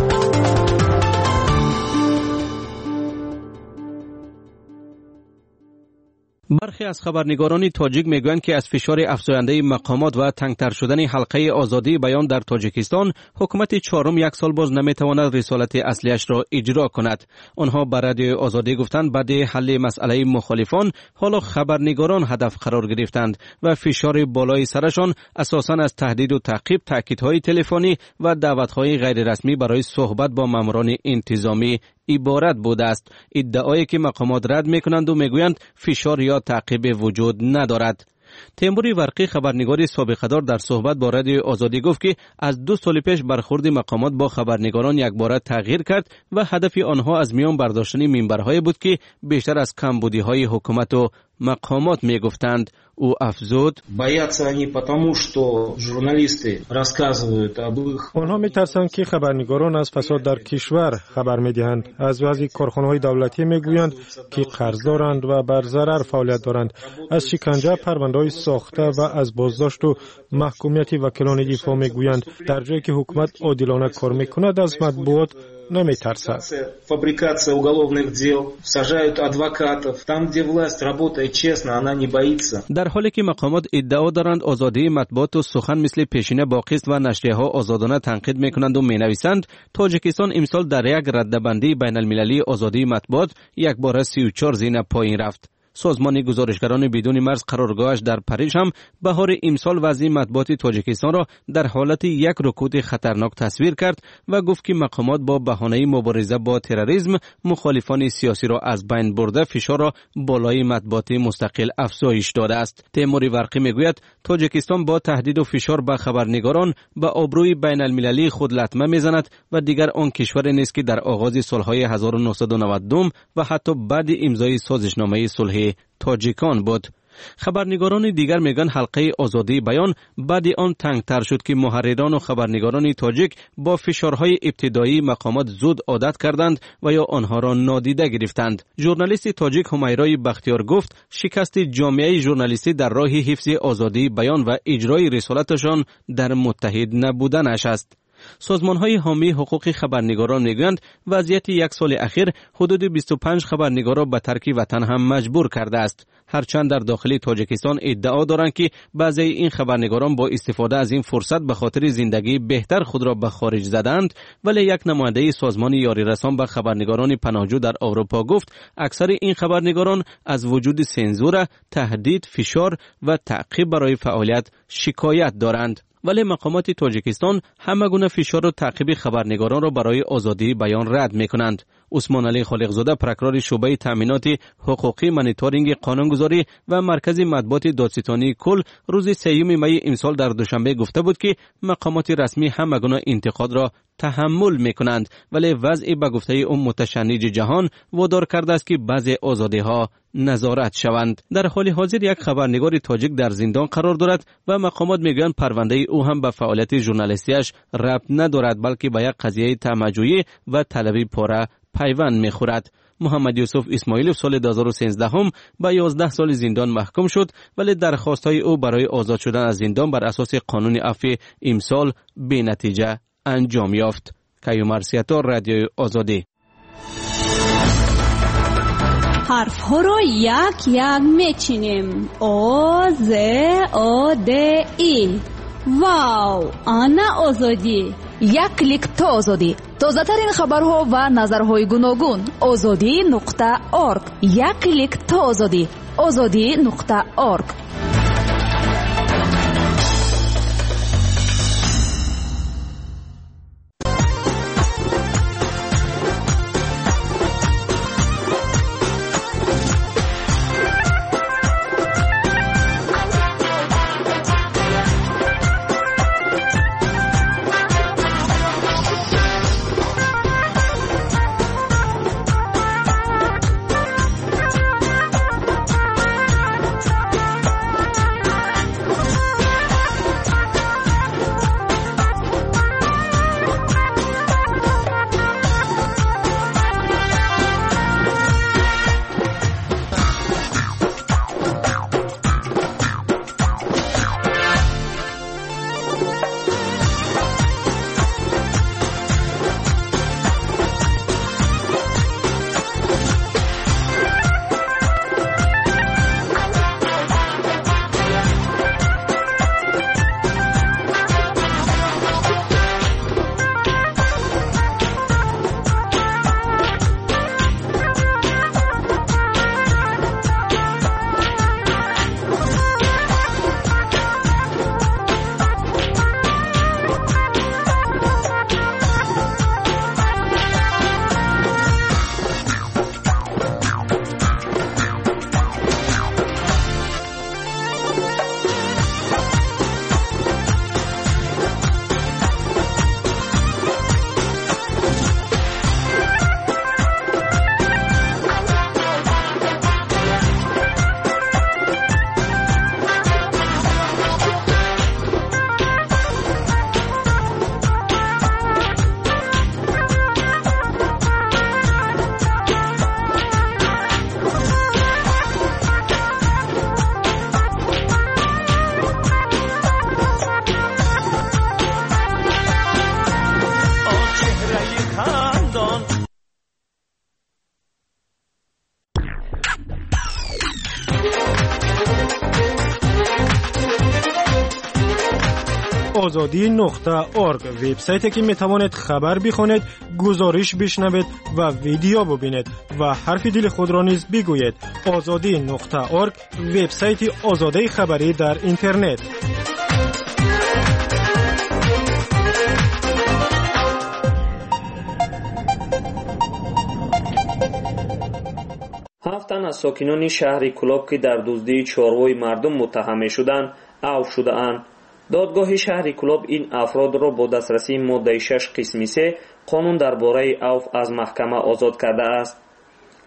برخی از خبرنگاران تاجیک میگویند که از فشار افزاینده مقامات و تنگتر شدن حلقه آزادی بیان در تاجیکستان حکومت چهارم 1 سال باز نمیتواند رسالت اصلیش را اجرا کند. آنها بر رادیو آزادی گفتند بعد حل مسئله مخالفان حالا خبرنگاران هدف قرار گرفتند و فشار بالای سرشان اساساً از تهدید و تعقیب، تاکیدهای تلفنی و دعوت‌های غیر رسمی برای صحبت با ماموران انتظامی عبارت بوده است. ادعایی که مقامات رد میکنند و میگویند فشار یا تعقیب وجود ندارد. تیموری ورقی خبرنگار سابقه دار در صحبت با رادیو آزادی گفت که از 2 سال پیش برخورد مقامات با خبرنگاران یکباره تغییر کرد و هدف آنها از میان برداشتن منبرهای بود که بیشتر از کمبودی‌های حکومت و مقامات میگفتند. او افزود آنها میترسند که خبرنگاران از فساد در کشور خبر میدهند، از وضع کارخانه‌های دولتی میگویند که قرض دارند و بر ضرر فعالیت دارند، از شکنجه پرونده‌های ساخته و از بازداشت و محکومیت وکیلان دفاع میگویند، در جایی که حکومت عادلانه کار میکند از مطبوعات نمیترسد. Фабрикация уголовных дел, сажают адвокатов, там, где власть работает честно, она не боится. در حالی که مقامات ادعا دارند آزادی مطبوعات و سخن مثل پیشینه باقی است و نشریه‌ها آزادانه تنقید میکنند و مینویسند، تاجیکستان امسال در یک رده‌بندی بین المللی آزادی مطبوعات یک بار 34 زین پایین رفت. سازمان گزارشگران بدون مرز قرارگاهش در پاریس هم بهار امسال وضع مطبوعات تاجیکستان را در حالت یک رکود خطرناک تصویر کرد و گفت که مقامات با بهانه مبارزه با تروریسم مخالفان سیاسی را از بین برده فشار را بالای مطبوعات مستقل افزایش داده است. تیموری ورقی میگوید تاجیکستان با تهدید و فشار به خبرنگاران به آبروی بین المللی خود لطمه میزند و دیگر آن کشور نیست که در آغاز سالهای 1992 و حتی بعد امضای سازشنامه صلح تاجیکان بود. خبرنگاران دیگر میگن حلقه آزادی بیان بعد آن تنگتر شد که محرران و خبرنگاران تاجیک با فشارهای ابتدایی مقامات زود عادت کردند و یا آنها را نادیده گرفتند. ژورنالیست تاجیک همیرای بختیار گفت شکست جامعه ژورنالیستی در راه حفظ آزادی بیان و اجرای رسالتشان در متحد نبودنش است. سازمان‌های حامی حقوق خبرنگاران میگویند وضعیت یک سال اخیر حدود 25 خبرنگار را به ترک وطن هم مجبور کرده است. هرچند در داخل تاجیکستان ادعا دارند که بعضی این خبرنگاران با استفاده از این فرصت به خاطر زندگی بهتر خود را به خارج زدند، ولی یک نماینده سازمان یاری رسان به خبرنگاران پناهجو در اروپا گفت اکثر این خبرنگاران از وجود سنزور، تهدید، فشار و تعقیب برای فعالیت شکایت دارند. ولی مقامات تاجیکستان همه گونه فشار و تعقیب خبرنگاران را برای آزادی بیان رد می‌کنند. عثمان علی خالقزاده پرکرار شعبه تامینات حقوقی مانیتورینگ قانونگذاری و مرکز مطبوعات دادستانی کل روز 3 می امسال در دوشنبه گفته بود که مقامات رسمی همه گونه انتقاد را تحمل می‌کنند، ولی وضع به گفته او متشنج جهان وادار کرده است که بعضی آزادی‌ها نظارت شوند. در حال حاضر یک خبرنگار تاجیک در زندان قرار دارد و مقامات میگویند پرونده او هم به فعالیت ژورنالیستیش ربط ندارد، بلکه به یک قضیه تمجویی و طلبی پاره پیوند میخورد. محمد یوسف اسماعیلوف سال 2013 هم به 11 سال زندان محکوم شد، ولی درخواست‌های او برای آزاد شدن از زندان بر اساس قانون عفو امسال بی نتیجه انجام یافت. کیومر سیاتور، رادیو آزادی. حرف ها رو یک یک میچینیم. او ز او د ای. واو، آنا آزادی. یک کلیک تا آزادی. تازه ترین خبرها و نظرهای گوناگون. azadi.org. یک کلیک تا آزادی. azadi.org. azadi.org وبسایتی که میتوانید خبر بخونید، گزارش بشنوید و ویدیو ببینید و حرف دل خود را نیز بگویید. azadi.org وبسایت آزادی خبری در اینترنت. هفتن از ساکنان شهر کلاب که در دزدی چاروای مردم متهم شدند عفو شده‌اند. دادگاه شهر کلاب این افراد را با دسترسی ماده 6 قسم 3 قانون درباره عفو از محکمه آزاد کرده است.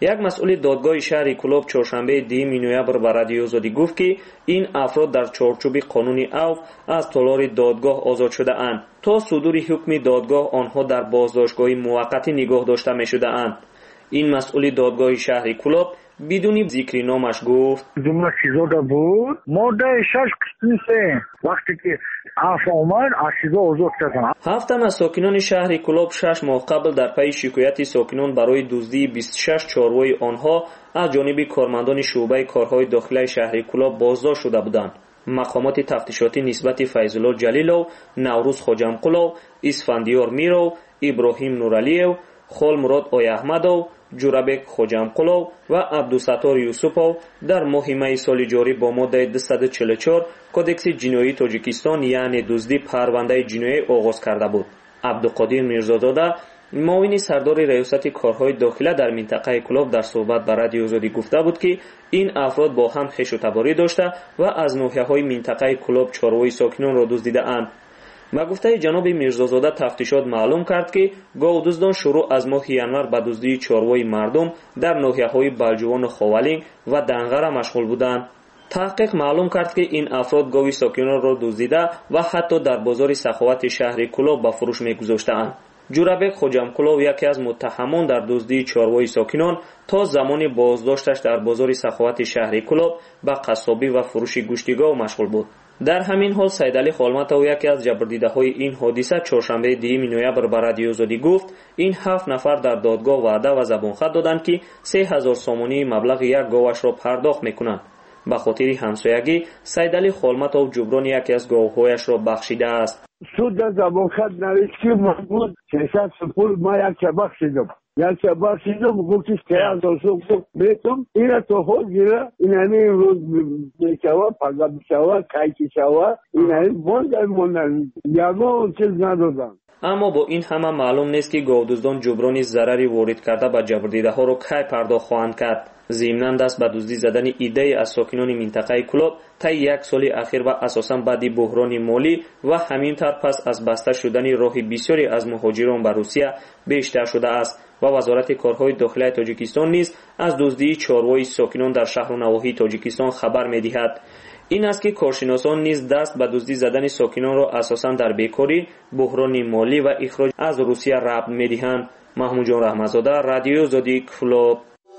یک مسئول دادگاه شهر کلوب چهارشنبه 10 نوامبر به رادیو آزادی گفت که این افراد در چارچوب قانون عفو از تالار دادگاه آزاد شده اند. تا صدور حکم دادگاه آنها در بازداشتگاه موقتی نگاه داشته می شده اند. این مسئول دادگاه شهر کلوب بدون ذکر نامش گفت جمله چیزا بود ماده 6 قسم 3 وقتی که عفو آمد از چیزا آزاد کردن. 7 تن از ساکنان شهر کلوب 6 ماه قبل در پی شکایت ساکنان برای دزدی 26 چاروای آنها از جانب کارمندان شعبه کارهای داخلی شهر کلوب بازداشت شده بودند. مقامات تفتیشاتی نسبت فیض‌الله جلیلو، نوروز خوجامقلو، اسفندیار میرو، ابراهیم نورالیو، خول مراد آی احمدو، جورابک خوجامقلو و عبدالستار یوسفو در ماه می سال جاری با ماده 244 کدکس جنایی تاجیکستان یعنی دزدی پرونده جنایی آغاز کرده بود. عبدالقادر میرزاداده معاون سردار ریاست کارهای داخله در منطقه کلوب در صحبت با رادیو آزادی گفته بود که این افراد با هم خویش و تباری داشته و از ناحیه‌های منطقه کلوب چاروای ساکنان را دزدیده اند. با گفته جناب میرزازاده تفتیشات معلوم کرد که گاودزدان شروع از ماه ینور به دزدی چاروای مردم در ناحیه‌های بلجوان و خاولینگ و دنغره مشغول بودند. تحقیق معلوم کرد که این افراد گاوی ساکنان را دزدیده و حتی در بازار سخاوت شهر کلوب به فروش می‌گذاشتند. جورابک خوجامقلو یکی از متهمان در دزدی چاروای ساکنان تا زمان بازداشتش در بازار سخاوت شهر کلوب به قصابی و فروش گوشتگاو مشغول بود. در همین حال سیدعلی خالمتو یکی از جبردیده‌های این حادثه چهارشنبه 10 نوامبر به رادیو آزادی گفت این 7 نفر در دادگاه وعده و زبانخط دادند که 3000 سومانی مبلغ یک گاوش را پرداخت می‌کنند. به خاطر همسایگی سیدعلی خالمتو جبران یکی از گاوهایش را بخشیده است. سود در زبانخط نوشت که محمود 600 پول ما یک بخشیدم. یک بخشیدم گفتش که از آسوک بیتم این تو خود گیره این همین روز میشوه پگه میشوه کایکی شوه این همین موندن یکم چیز ندادن. اما با این همه معلوم نیست که گاودزدان جبران ضرری وارد کرده به جبردیده ها را کی پرداخت خواهند کرد. ضمناً دست به دزدی زدن ایده از ساکنان منطقه کلوب طی یک سال اخیر و اساساً بعد بحران مالی و همینطور پس از بسته شدن راه بسیاری از مهاجران به روسیه بیشتر شده است و وزارت کارهای داخلی تاجیکستان نیز از دزدی چاروای ساکنان در شهر و نواحی تاجیکستان خبر می‌دهد. این است که کارشناسان نیز دست به دزدی زدن ساکنان را اساساً در بیکاری، بحران مالی و اخراج از روسیه ربط می‌دهند. محمود جان رحمت‌زاده، رادیو آزادی کلوب.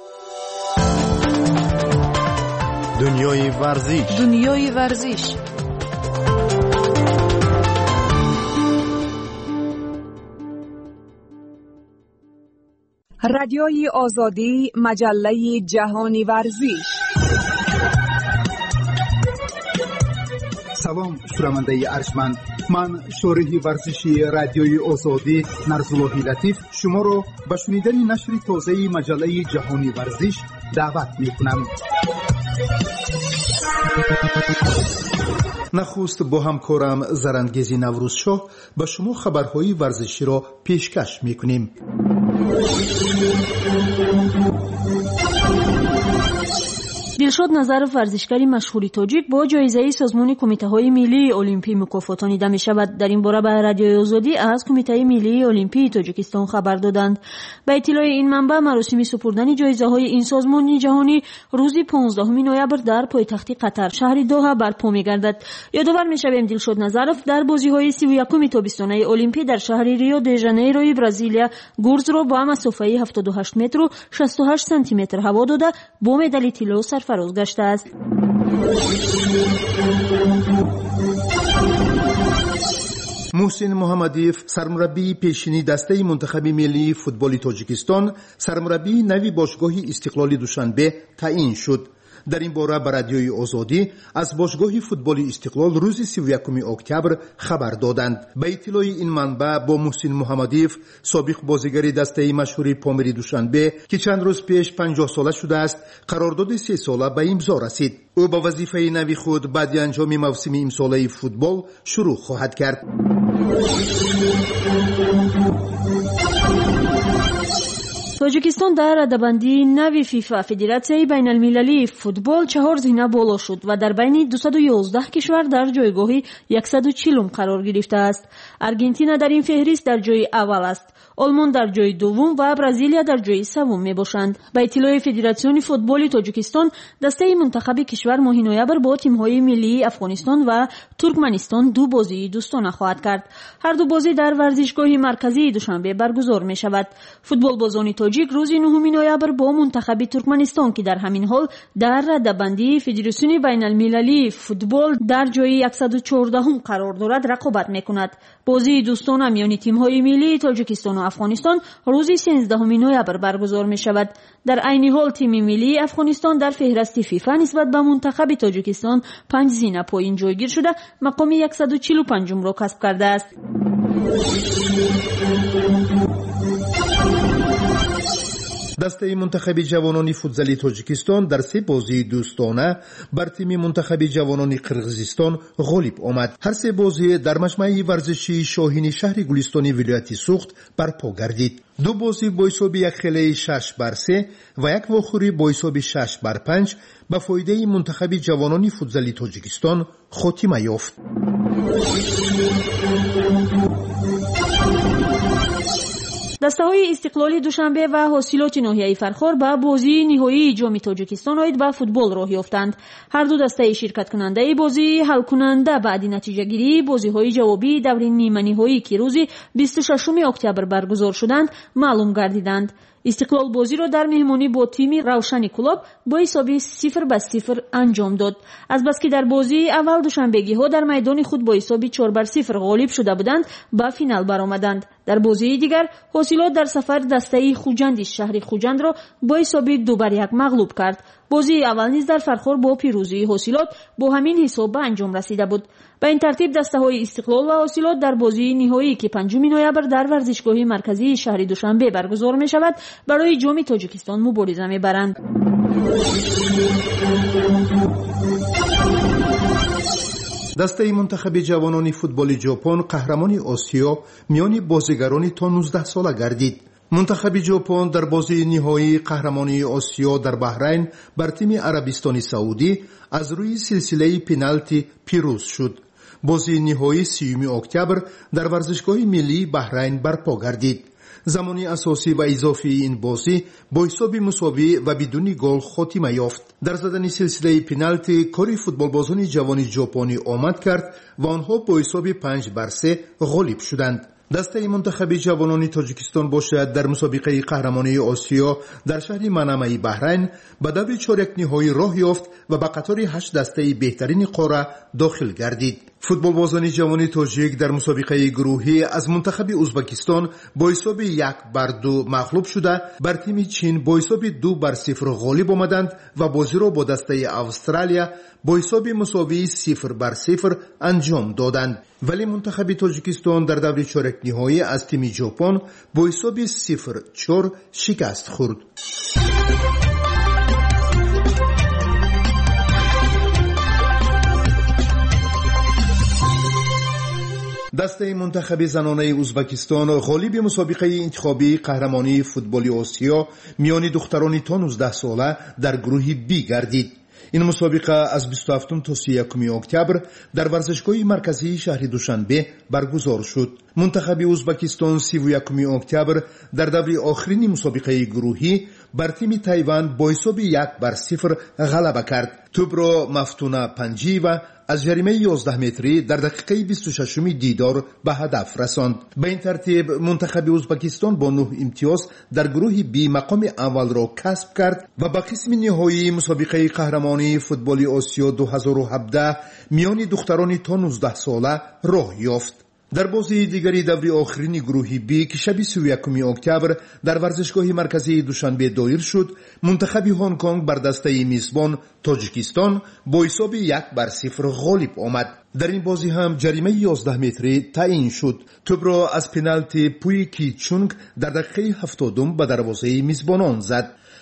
دنیای ورزش رادیوی آزادی، مجله جهانی ورزش. سلام شنونده ارجمند، من شارح ورزشی رادیوی آزادی نرزاللهی لطیف شما را به شنیدن نشر تازه مجله جهانی ورزش دعوت می‌کنم. نخست با همکارم زرندگیزی نوروزشاه به شما خبرهای ورزشی را پیشکش می‌کنیم. دلشاد نظرов ورزشکاری مشهوری تاجیک با جایزه سازمان کمیته‌های ملی المپی مکافاتانیده می‌شود. در این باره به رادیوی آزادی از کمیته ملی المپی تاجیکستان خبر دادند. به اطلاع این منبع مراسم سپردن جایزه‌های این سازمان جهانی روز 15 نوامبر در پایتخت قطر شهر دوحه برپا می‌گردد. یادآور می‌شویم دلشاد نظرов در بازی‌های 31 تابستانه المپی در شهر ریو د ژانیروی برزیلیا گرز را با مسافت 78 متر و 68 سانتی متر هوا داده با مدال طلا سرفراز گشته است. محسن محمدیف سرمربی پیشینی دسته منتخب ملی فوتبال تاجیکستان سرمربی نوی باشگاه استقلال دوشنبه تعیین شد. در این باره به رادیوی آزادی از باشگاه فوتبال استقلال روز 31 اکتبر خبر دادند. به اطلاع این منبع با محسن محمدیف سابق بازیگر دسته مشهور پامری دوشنبه که چند روز پیش 50 ساله شده است قرارداد 3 ساله به امضا رسید. او با وظیفه نوی خود بعد انجام موسم امساله فوتبال شروع خواهد کرد. тоҷикистон дар радабандии нави фифа федератсияи байналмилалии футбол 4 зина боло шуд ва дар байни 211 кишвар дар ҷойгоҳи 140 қарор гирифтааст. Аргентина дар ин феҳрист дар ҷойи аввал аст. олмон дар ҷойи дуввум ва бразилия дар ҷойи саввум мебошанд. ба иттилои федератсиони футболи тоҷикистон, дастаи мунтахаби кишвар моҳи ноябр бо тимҳои миллии афғонистон ва туркманистон ду бозии дӯстона хоҳад кард. ҳар ду бозӣ дар варзишгоҳи марказии душанбе баргузор мешавад. футболбозони тоҷик рӯзи 9 ноябр бо мунтахаби туркманистон ки дар ҳамин ҳол дар радабандии федератсиони байналмилалии футбол дар ҷойи 114 қарор дорад рақобат мекунад. бозии дӯстона миёни тимҳои миллии тоҷикистону афғонистон рӯзи 13 ноябр баргузор мешавад. дар айни ҳол тими миллии афғонистон дар феҳрасти фифа нисбат ба мунтахаби тоҷикистон 5 зина поин ҷойгир шуда мақоми 145-ро касб кардааст. дастаи мунтахаби ҷавонони футзали тоҷикистон дар 3 бозии дӯстона бар тими мунтахаби ҷавонони қирғизистон ғолиб омад. ҳар 3 бозӣ дар маҷмӯи варзишии шоҳини шаҳри гулистони вилояти суғд барпо гардид. 2 бозӣ бо ҳисоби якхелаи 6-3 ва як вохӯрӣ бо ҳисоби 6-5 ба фоидаи мунтахаби ҷавонони футзали тоҷикистон хотима ёфт. дастаҳои истиқлоли душанбе ва ҳосилоти ноҳияи фархор ба бозии ниҳоии ҷоми тоҷикистон оид ба футбол роҳ ёфтанд. ҳар ду дастаи ширкаткунандаи бозии ҳалкунанда баъди натиҷагирии бозиҳои ҷавобии даври ниманиҳоӣ ки рӯзи 26 октябр баргузор шуданд маълум гардиданд. истиқлол бозиро дар меҳмонӣ бо тими равшани кулоб бо ҳисоби 0-0 анҷом дод. азбаски дар бозии аввал душанбегиҳо дар майдони худ бо ҳисоби 4-0 ғолиб шуда буданд, ба финал баромаданд. дар бозии дигар ҳосилот дар сафар дастаи хуҷанди шаҳри хуҷандро бо ҳисоби 2-1 мағлуб кард. бозии аввал низ дар фархор бо пирӯзии ҳосилот бо ҳамин ҳисоб ба анҷом расида буд. ба ин тартиб дастаҳои истиқлол ва ҳосилот дар бозии ниҳоӣ ки 5 ноябр дар варзишгоҳи марказии шаҳри душанбе баргузор мешавад, барои ҷоми тоҷикистон мубориза мебаранд. дастаи мунтахаби ҷавонони футболи ҷопон қаҳрамони осиё миёни бозигарони то 19 сола гардид. мунтахаби ҷопон дар бозии ниҳоии қаҳрамонии осиё дар баҳрайн бар тими арабистони саудӣ аз рӯи силсилаи пеналти пирӯз шуд. бозии ниҳоӣ 3 октябр дар варзишгоҳи миллии баҳрайн барпо гардид. замони асосӣ ва изофии ин бозӣ бо ҳисоби мусовӣ ва бидуни гол хотима ёфт. дар задани силсилаи пеналти кори футболбозони ҷавони ҷопонӣ омад кард ва онҳо бо ҳисоби 5-3 ғолиб шуданд. дастаи мунтахаби ҷавонони тоҷикистон бошад дар мусобиқаи қаҳрамонии осиё дар шаҳри манамаи баҳрайн ба даври чорякниҳоӣ роҳ ёфт ва ба қатори 8 дастаи беҳтарини қора дохил гардид. футболбозони ҷавони тоҷик дар мусобиқаи гурӯҳӣ аз мунтахаби ӯзбекистон бо ҳисоби 1-2 мағлуб шуда бар тими чин бо ҳисоби 2-0 ғолиб омаданд ва бозиро бо дастаи австралия бо ҳисоби мусовии 0-0 анҷом доданд. вале мунтахаби тоҷикистон дар даври чоракниҳоӣ аз тими ҷопон бо ҳисоби 0-4 шикаст хӯрд. дастаи мунтахаби занонаи ӯзбекистон ғолиби мусобиқаи интихобии қаҳрамонии футболи осиё миёни духтарони то 19 сола дар гурӯҳи Б гардид. ин мусобиқа аз 27 то 31 октябр дар варзишгоҳи марказии шаҳри душанбе баргузор шуд. мунтахаби ӯзбекистон 31 октябр дар даври охирини мусобиқаи гурӯҳӣ бар тими Тайван бо ҳисоби 1-0 ғалаба кард. тӯбро Мафтуна Панҷиева аз ҷаримаи 11 метрӣ дар дақиқаи 26 дидор ба ҳадаф расонд. ба ин тартиб мунтахаби ӯзбекистон бо 9 имтиёз дар гурӯҳи Б мақоми аввалро касб кард ва ба қисми ниҳоии мусобиқаи қаҳрамонии футболи осиё 2017 миёни духтарони то 19 сола роҳ ёфт. дар бозии дигари даври охирини гурӯҳи Б ки шаби 31 октябр дар варзишгоҳи марказии душанбе доир шуд, мунтахаби ҳонконг бар дастаи мизбон тоҷикистон бо ҳисоби 1-0 ғолиб омад. дар ин бозӣ ҳам ҷаримаи 11 метрӣ таъин шуд. тӯбро аз пеналти Пуи Ки Чунг дар дақиқаи 70 ба дарвозаи мизбонон зад.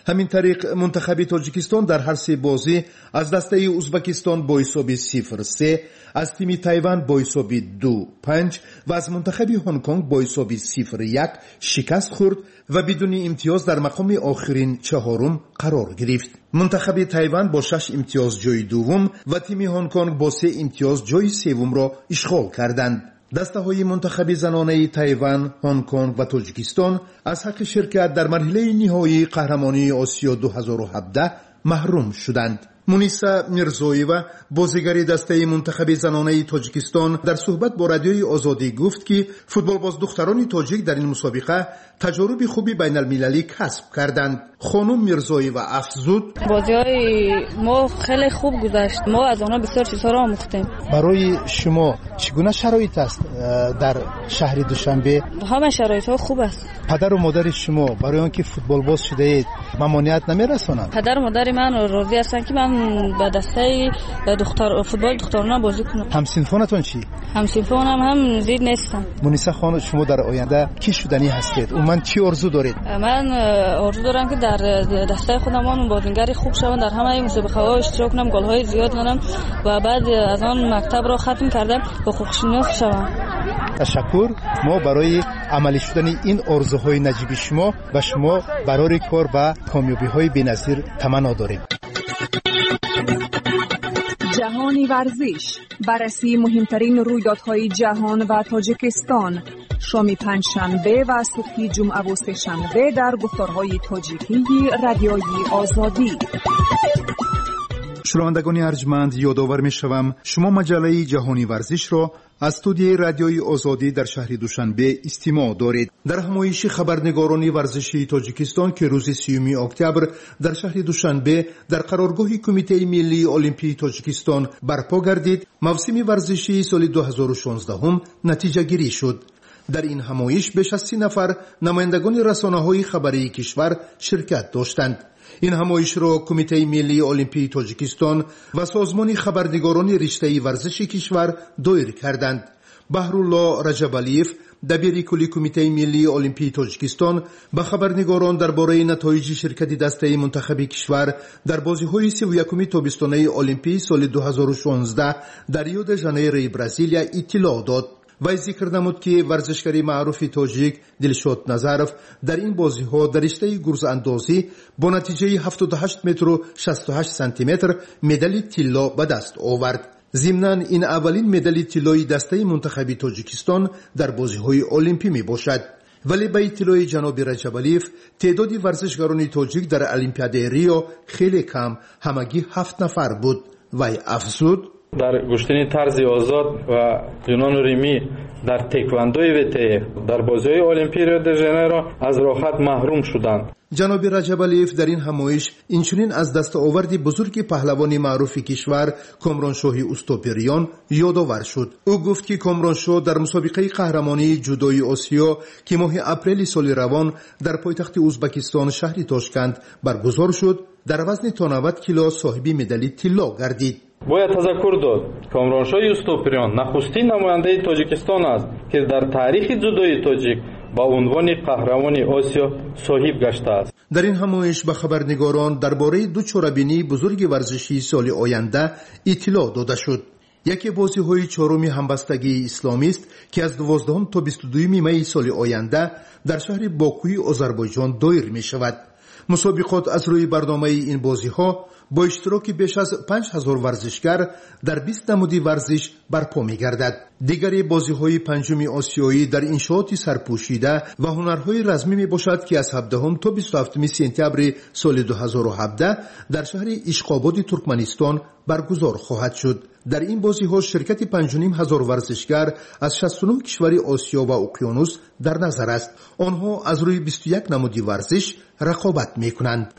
ҳамин тариқ мунтахаби тоҷикистон дар ҳар се бозӣ аз дастаи узбекистон бо ҳисоби 0-3, аз тими тайван бо ҳисоби 2-5 ва аз мунтахаби ҳонконг бо ҳисоби 0-1 шикаст хӯрд ва бидуни имтиёз дар мақоми охирин чаҳорум қарор гирифт. мунтахаби тайван бо 6 имтиёз ҷойи дуввум ва тими ҳонконг бо 3 имтиёз ҷойи севумро ишғол карданд. дастаҳои мунтахаби занонаи тайван, ҳонконг ва тоҷикистон аз ҳаққи ширкат дар марҳилаи ниҳоии қаҳрамонии осиё 2017 маҳрум шуданд. муниса мирзоева, бозигари дастаи мунтахаби занонаи тоҷикистон, дар суҳбат бо радиои озодӣ гуфт ки футболбоздухтарони тоҷик дар ин мусобиқа таҷоруби хуби байналмилалӣ касб карданд. хонум мирзоева афзуд: бозиҳои мо хеле хуб гузашт. мо аз онҳо бисёр чизҳоро омӯхтем. барои шумо чӣ гуна шароит аст дар шаҳри душанбе? ҳама шароитҳо хуб аст. падару модари шумо барои он ки футболбоз шудаед мамоният намерасонанд? падару модари ман розӣ ҳастанд ки ман ба дастаи футболи духторона бозӣ кунам. ҳамсинфонатон чӣ? ҳамсинфонам ҳам зид нестам. муниса хон, шумо дар оянда кӣ шуданӣ ҳастед? умуман чӣ орзу доред? ман орзу дорам ки дар дастаи худам бозингари хуб шавам, дар ҳамаи мусобиқаҳо иштирок кунам, голҳои зиёд занам ва баъд аз он мактабро хатм кардам ҳуқуқшинос шавам. ташаккур. мо барои амалӣ шудани ин орзуҳои наҷиби шумо ба шумо барори кор ба комёбиҳои беназир таманно дорем. جهانی ورزش، بررسی مهمترین رویدادهای جهان و تاجیکستان، شام پنجشنبه و صبح جمعه و سه‌شنبه در گفتارهای تاجیکی رادیوی آزادی. شنوندگان ارجمند، یادآور می‌شوم شما مجله جهانی ورزش را از استودیوی رادیوی آزادی در شهر دوشنبه استماع دارید. در همایش خبرنگاران ورزشی تاجیکستان که روز 30 اکتبر در شهر دوشنبه در قرارگاه کمیته ملی المپی تاجیکستان برپا گردید، موسم ورزشی سال 2016 هم نتیجه گیری شد. در این همایش بیش از 30 نفر نمایندگان رسانه‌های خبری کشور شرکت داشتند. این همایش را کمیته ملی المپی تاجیکستان و سازمان خبرنگاران رشته ورزشی کشور دایر کردند. بهرالله رجبالیف، دبیر کلی کمیته ملی المپی تاجیکستان، با خبرنگاران درباره نتایج شرکت دسته منتخب کشور در بازی‌های 31 تابستانه المپی سال 2016 در ریو د ژانیرو برزیلیا اطلاع داد. وی ذکر نمود که ورزشکاری معروف تاجیک دلشاد نظرов در این بازی‌ها در رشته گرز اندازی با نتیجه 78 متر و 68 سانتی متر مدال طلا به دست آورد. ضمناً این اولین مدال طلای دسته منتخب تاجیکستان در بازی‌های المپی میباشد. ولی به اطلاع جناب رجبالیف تعداد ورزشکاران تاجیک در المپیاد ریو خیلی کم، همگی 7 نفر بود. وی افزود: در گشتنی طرز آزاد و یونان ریمی در تکواندوی وتف در بازی‌های المپی ریو د ژانیرو از راحت محروم شدند. جناب رجبالیف در این همایش اینچنین از دستاورد بزرگ پهلوان معروف کشور کامرانشاه اوستوپریان یادآور شد. او گفت که کامرانشاه در مسابقه قهرمانی جودوی آسیا که ماه اپریل سال روان در پایتخت ازبکستان شهر تاشکند برگزار شد، در وزن تا 90 کیلو صاحب مدال طلا گردید. باید تذکر داد کامرانشاه اوستوپریان نخستین نماینده تاجیکستان است که در تاریخ جودوی تاجیک با عنوان قهرمان آسیا صاحب گشته است. در این همایش به خبرنگاران درباره دو چاره‌بینی بزرگ ورزشی سال آینده اطلاع داده شد. یکی بازی‌های چهارم همبستگی اسلامی است که از 12 تا 22 می سال آینده در شهر باکوی آذربایجان دایر می‌شود. مسابقات از روی برنامه این بازی‌ها با اشتراک بیش از 5000 ورزشگر در 20 نمودی ورزش برپا می‌گردد. دیگر بازی‌های پنجم آسیایی در انشاءات سرپوشیده و هنرهای رزمی میباشد که از 17 تا 27 سپتامبر سال 2017 در شهر اشقاباد ترکمنستان برگزار خواهد شد. در این بازی‌ها شرکت 5500 ورزشگر از 69 کشور آسیا و اقیانوس در نظر است. آنها از روی 21 نمودی ورزش رقابت می‌کنند.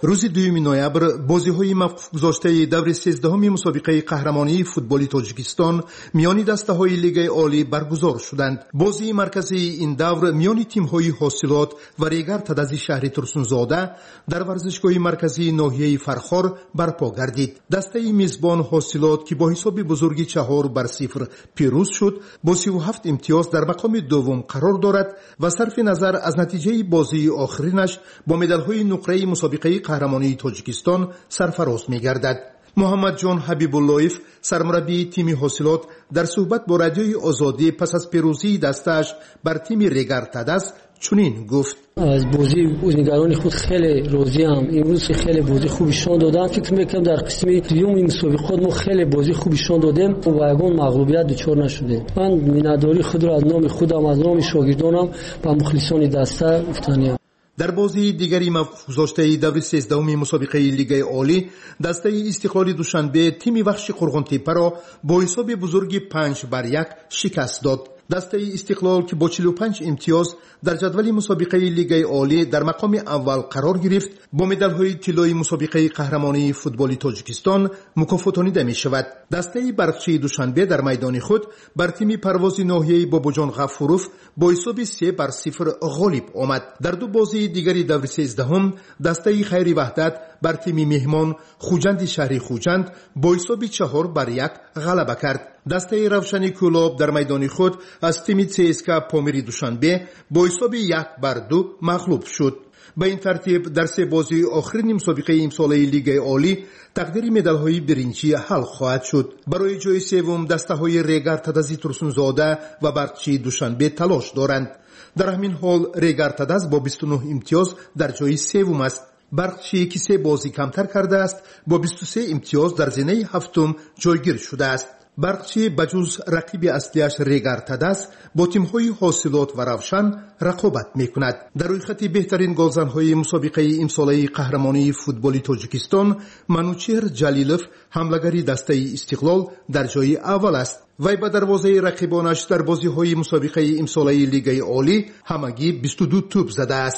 روز 2 نوامبر بازی‌های موقوف گذاشته دور 13 مسابقه قهرمانی فوتبال تاجیکستان میان دسته‌های لیگ عالی برگزار شدند. بازی مرکزی این دور میان تیم‌های حاصلات و ریگر تدز شهر ترسونزاده در ورزشگاه مرکزی ناحیه فرخار برپا گردید. دسته میزبان حاصلات که با حساب بزرگی 4-0 پیروز شد، با 37 امتیاز در مقام دوم قرار دارد و صرف نظر از نتیجه بازی آخرینش با مدال‌های نقره مسابقه قهرمانی تاجیکستان سرفراز می‌گردد. محمد جان حبیب اللهیف سرمربی تیم حاصلات در صحبت با رادیوی آزادی پس از پیروزی دستش بر تیم ریگر تدس چنین گفت: از بازی نگران خود خیلی راضیم. امروز خیلی بازی خوب نشان دادن. فکر میکنم در قسم دوم مسابقات ما خیلی بازی خوب نشان دادیم و یگان مغلوبیت دچار نشدیم. من مینداری خود را از نام خودم، از نام شاگردانم و مخلصان دسته گفتنیم. در بازی دیگری موقوف گذاشته دور 13 مسابقه لیگ عالی، دسته استقلال دوشنبه تیم وحش قرغن‌تپه را با حساب بزرگی 5-1 شکست داد. دسته استقلال که با 45 امتیاز در جدول مسابقه لیگ عالی در مقام اول قرار گرفت، با مدال‌های طلایی مسابقه قهرمانی فوتبال تاجیکستان مکافاتانیده می‌شود. دسته برقچی دوشنبه در میدان خود بر تیم پرواز ناحیه باباجان غفوروف با حساب 3-0 غالب آمد. در دو بازی دیگری دور 13 دسته خیری وحدت بر تیم مهمان خوجند شهری خوجند با حساب 4-1 غلبه کرد. دسته روشنی کلاب در میدان خود از تیم CSKA پامیری دوشنبه با حساب 1-2 مغلوب شد. به این ترتیب در سه بازی آخرین مسابقه امساله لیگ عالی تقدیر مدال‌های برنجی حل خواهد شد. برای جای سوم دسته‌های ریگر تدز ترسونزاده و برقچی دوشنبه تلاش دارند. در همین حال ریگر تدز با 29 امتیاز در جای سوم است. برقچی که سه بازی کمتر کرده است با 23 امتیاز در زینه هفتم جایگیر شده است. برقچی بجز رقیب اصلیش ریگر تدس با تیم‌های حاصلات و روشن رقابت می‌کند. در روی خط بهترین گلزن‌های مسابقه امساله قهرمانی فوتبال تاجیکستان منوچهر جلیلوف حمله‌گری دسته استقلال در جای اول است. وی به دروازه رقیبانش در بازی‌های مسابقه امساله لیگ عالی همگی 22 توپ زده است.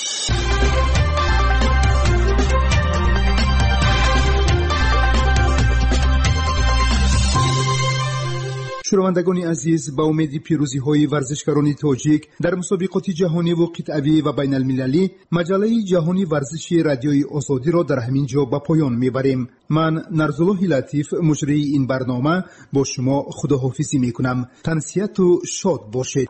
شنوندگان عزیز، با امید پیروزی‌های ورزشکاران تاجیک در مسابقات جهانی و قطعه‌ای و بین المللی، مجله جهانی ورزشی رادیوی آزادی را در همین جا به پایان می‌بریم. من نرزالله لطیف مجری این برنامه با شما خداحافظی می‌کنم. تنسیت و شاد باشید.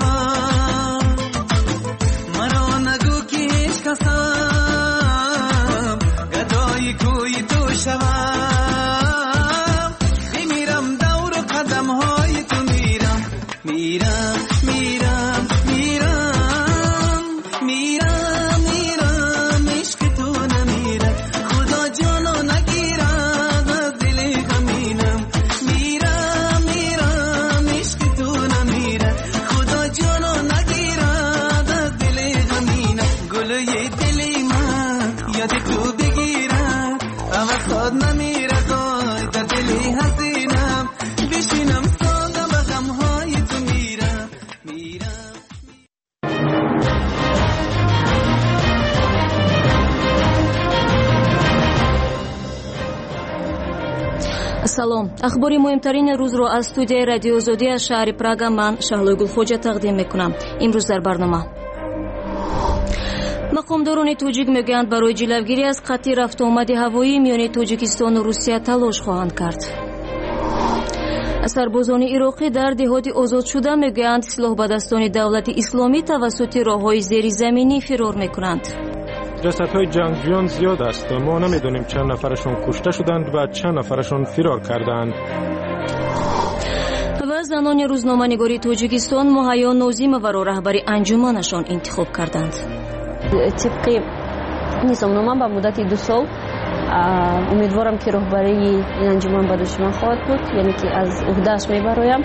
مرا نگو که هیچ کسم گدای کوی تو شوم میمیرم دور و قدم های تو میرم میرم میرم میرم میرم میرم عشق تو نمیره خدا جانو نگیرد از دل غمینم میرم میرم عشق تو نمیره خدا جانو نگیرد از دل غمینم گلوی دلی من یاد تو بگیرم اما خود نمیره گای در دلی حسینم بشینم ساگم و غمهای تو میرم میرم. салом. ахбори муҳимтарини рӯзро аз студияи радиои озодӣ аз шаҳри прага ман шаҳлои гулхоҷа тақдим мекунам. имрӯз дар барнома мақомдорони тоҷик мегӯянд барои ҷилавгирӣ аз қатъи рафтуомади ҳавоӣ миёни тоҷикистону русия талош хоҳанд кард. сарбозони ироқӣ дар деҳоти озодшуда мегӯянд силоҳбадастони давлати исломӣ тавассути роҳҳои зеризаминӣ фирор мекунанд. جسدهای جنگجویان زیاد است. ما نمیدونیم چند نفرشون کشته شدند و چند نفرشون فرار کردند. و زنان روزنامه‌نگاری توجیکستان مهیا نوزیموvaро раҳбари анҷуманашон интихоб карданд. طبق نظامنامه با مدت 2 سال امیدوارم که راهبری این انجمن به دوش من خواهد بود، یعنی که از عهده‌اش میبرایم.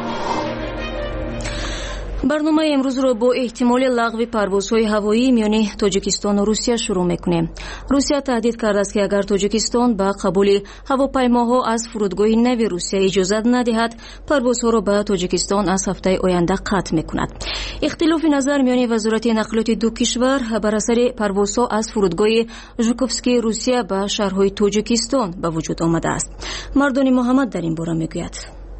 барномаи имрӯзро бо эҳтимоли лағви парвозҳои ҳавоӣ миёни тоҷикистону русия шурӯъ мекунем. русия таҳдид кардааст ки агар тоҷикистон ба қабули ҳавопаймоҳо аз фурудгоҳи нави русия иҷозат надиҳад, парвозҳоро ба тоҷикистон аз ҳафтаи оянда қатъ мекунад. ихтилофи назар миёни вазорати нақлиёти ду кишвар бар асари парвозҳо аз фурудгоҳи жуковскии русия ба шаҳрҳои тоҷикистон ба вуҷуд омадааст. мардони муҳаммад дар ин бора мегӯяд.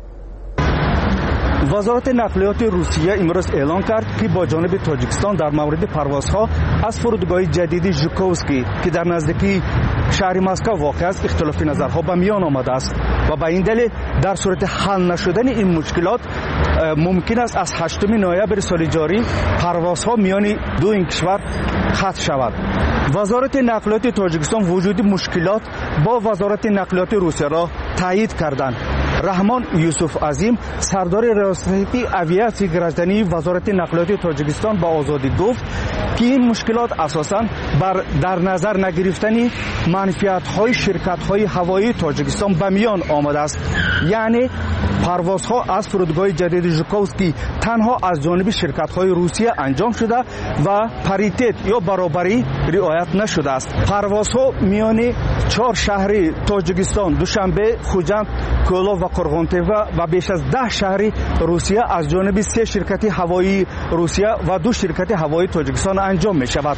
وزارت نقلیات روسیه امروز اعلام کرد که با جانب تاجیکستان در مورد پروازها از فرودگاه جدید ژوکوفسکی که در نزدیکی شهر مسکو واقع است اختلاف نظرها به میان آمده است و به این دلیل در صورت حل نشدن این مشکلات ممکن است از 8 نوامبر سال جاری پروازها میان دو این کشور قطع شود. وزارت نقلیات تاجیکستان وجود مشکلات با وزارت نقلیات روسیه را تایید کردند. رحمان یوسف عظیم سردار ریاستی اویاسی گراجدانی وزارت نقلیات تاجیکستان با آزادی گفت که این مشکلات اساساً در نظر نگرفتن منفعت‌های شرکت‌های هوایی تاجیکستان به میان آمده است. یعنی پروازها از فرودگاه جدید ژوکوفسکی تنها از جانب شرکت‌های روسیه انجام شده و پاریتت یا برابری رعایت نشده است. پروازها میان 4 شهر تاجیکستان دوشنبه، خوجند، کولو و قرغونتeva و بیش از 10 شهر روسیه از جانب 3 شرکت هوایی روسیه و 2 شرکت هوایی تاجیکستان انجام می شود.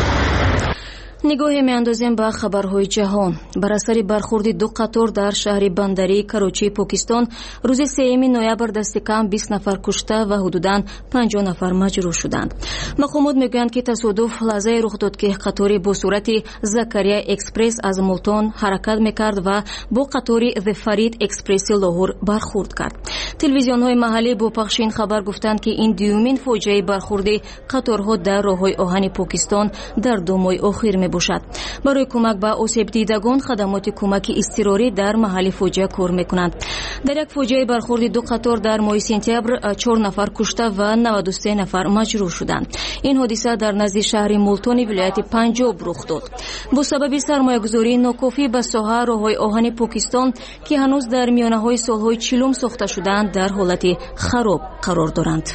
نگاهی میاندازیم به خبرهای جهان. بر اثر برخورد 2 قطار در شهر بندری کراچی پاکستان روز 3 نوامبر دست کم 20 نفر کشته و حدوداً 50 نفر مجروح شدند. مقامات میگویند که تصادف لحظه رخ داد که قطاری با صورت زکریا اکسپرس از ملتان حرکت میکرد و با قطاری The فرید اکسپرس لاهور برخورد کرد. تلویزیون‌های محلی با پخش این خبر گفتند که این دومین فاجعه برخورد قطارها در راه‌های آهن پاکستان در 2 ماه اخیر باشد. برای کمک به آسیب دیدگان خدمات کمک اضطراری در محل فاجعه کار میکنند. در یک فاجعه برخورد 2 قطار در ماه سپتامبر 4 نفر کشته و 93 نفر مجروح شدند. این حادثه در نزد شهر ملتان ولایت پنجاب رخ داد. با سبب سرمایه‌گذاری ناکافی به ساحه راه‌های آهن پاکستان که هنوز در میانه‌های سال‌های 40 ساخته شدند در حالت خراب قرار دارند.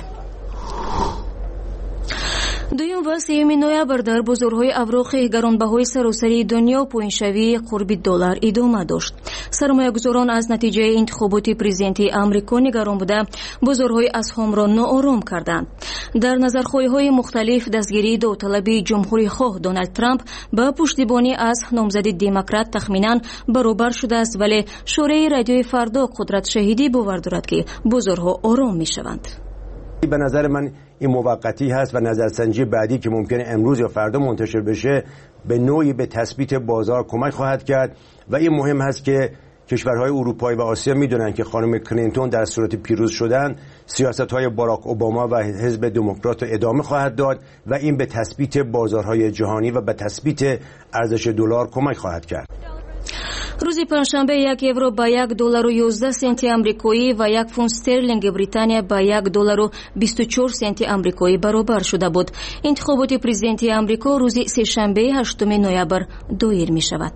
دویم و سیوم نوامبر در بازارهای اوراق گرانبهای سراسری دنیا پایین‌شوی قرب دلار ادامه داشت. سرمایه‌گذاران از نتیجه انتخابات پرزیدنتی آمریکا نگران بوده بازارهای اسهم را ناآرام کردند. در نظرخواهی‌های مختلف دستگیری داوطلب جمهوری‌خواه دونالد ترامپ با پشتیبانی از نامزد دموکرات تخمیناً برابر شده است، ولی شورای رادیوی فردا قدرت شهیدی باور دارد که بازارها آرام می‌شوند. به نظر من این موقتی هست و نظرسنجی بعدی که ممکنه امروز یا فردا منتشر بشه به نوعی به تثبیت بازار کمک خواهد کرد و این مهم هست که کشورهای اروپایی و آسیا میدونن که خانم کلینتون در صورت پیروز شدن سیاست‌های باراک اوباما و حزب دموکرات ادامه خواهد داد و این به تثبیت بازارهای جهانی و به تثبیت ارزش دلار کمک خواهد کرد. روز پنجشنبه 1 یورو با $1.11 آمریکایی و 1 فونت استرلینگ بریتانیا با $1.24 آمریکایی برابر شده بود. انتخابات پرزیدنتی آمریکا روز سه‌شنبه 8 نوامبر دایر می شود.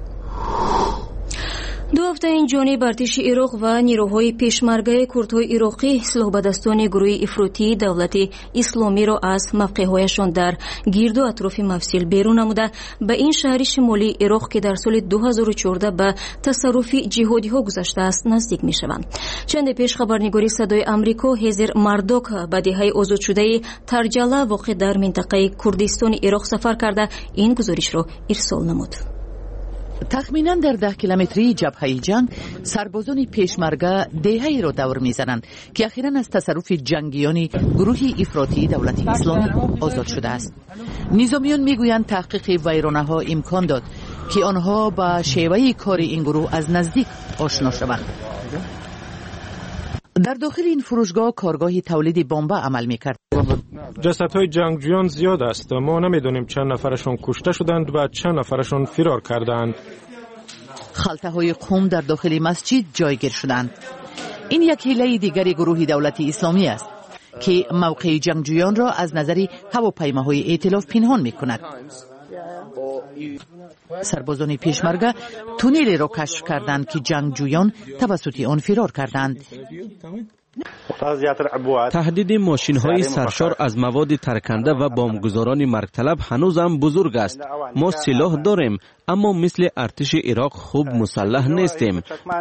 2 هفته این جانب ارتش عراق و نیروهای پیشمرگه کردهای عراقی اصلاح‌بدستان گروه افراطی دولت اسلامی را از موقع‌هایشان در گرد و اطراف مفصل بیرون نموده به این شهر شمالی عراق که در سال 2014 به تصرف جهادی‌ها گذشته است نزدیک می‌شوند. چند پیش خبرنگاری صدای آمریکا هزر مردوک به دهه آزاد شده ترجله واقع در منطقه کردستان عراق سفر کرده این گزارش را ارسال نمود. تخمینا در 10 کیلومتری جبهه جنگ سربازان پیشمرگه دهه‌ای را دور می‌زنند که اخیراً از تصرف جنگیان گروه افراطی دولت اسلامی آزاد شده است. نظامیان میگویند تحقیق ویرانه‌ها امکان داد که آنها با شیوه کار این گروه از نزدیک آشنا شوند. در داخل این فروشگاه کارگاه تولید بمب عمل می‌کرد. جسدهای جنگجویان زیاد است. ما نمیدونیم چند نفرشون کشته شدند و چند نفرشون فرار کردند. خلطه‌های خون در داخل مسجد جایگیر شدند. این یک حیله دیگر گروه دولت اسلامی است که موقع جنگجویان را از نظر هواپیماهای ائتلاف پنهان می‌کند. سربازان پیشمرگه تونلی را کشف کردند که جنگجویان توسط آن فرار کردند. تهدید ماشین‌های سرشار از مواد ترکنده و بمبگذاران مرگ طلب هنوز هم بزرگ است. ما سلاح داریم اما مثل ارتش عراق خوب مسلح نیستیم.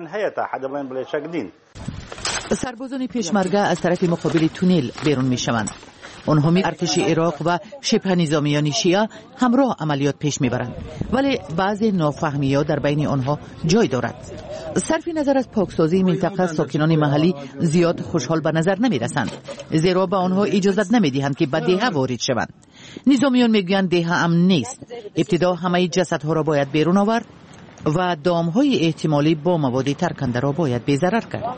سربازان پیشمرگه از طرف مقابل تونل بیرون می‌شوند. آنها ارتش عراق و شبه نظامیان شیعه همراه عملیات پیش میبرند، ولی بعضی نافهمی‌ها در بین آنها جای دارد. صرف نظر از پاکسازی منطقه ساکنان محلی زیاد خوشحال به نظر نمیرسند، زیرا به آنها اجازه نمیدهند که به دهه وارد شوند. نظامیان میگویند دهه امن نیست. ابتدا همه جسدها را باید بیرون آورد و دامهای احتمالی با مواد ترکنده را باید بی‌ضرر کرد.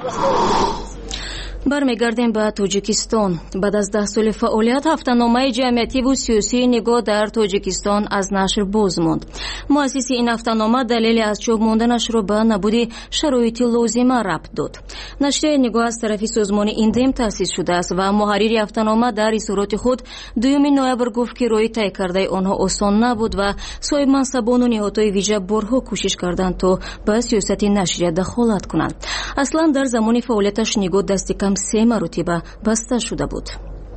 برمیگردیم به تاجیکستان. بعد از 10 سال فعالیت هفته‌نامه جمعیتی و سیاسی نگاه در تاجیکستان از نشر باز ماند. مؤسس این هفته‌نامه دلیل از چاپ ماندنش را به نبود شرایط لازمه ربط داد. نشر نگاه از طرف سازمان ایندم تأسیس شده است و محرر هفته‌نامه در اظهارات خود 2 نوامبر گفت که راه طی کرده آنها آسان نبود و صاحب منصبان و نهادهای ویژه بارها کوشش کردند تا به سیاست نشریه دخالت کنند. اصلا در زمان فعالیتش نگاه دست کم 3 مرتبه بسته شده بود.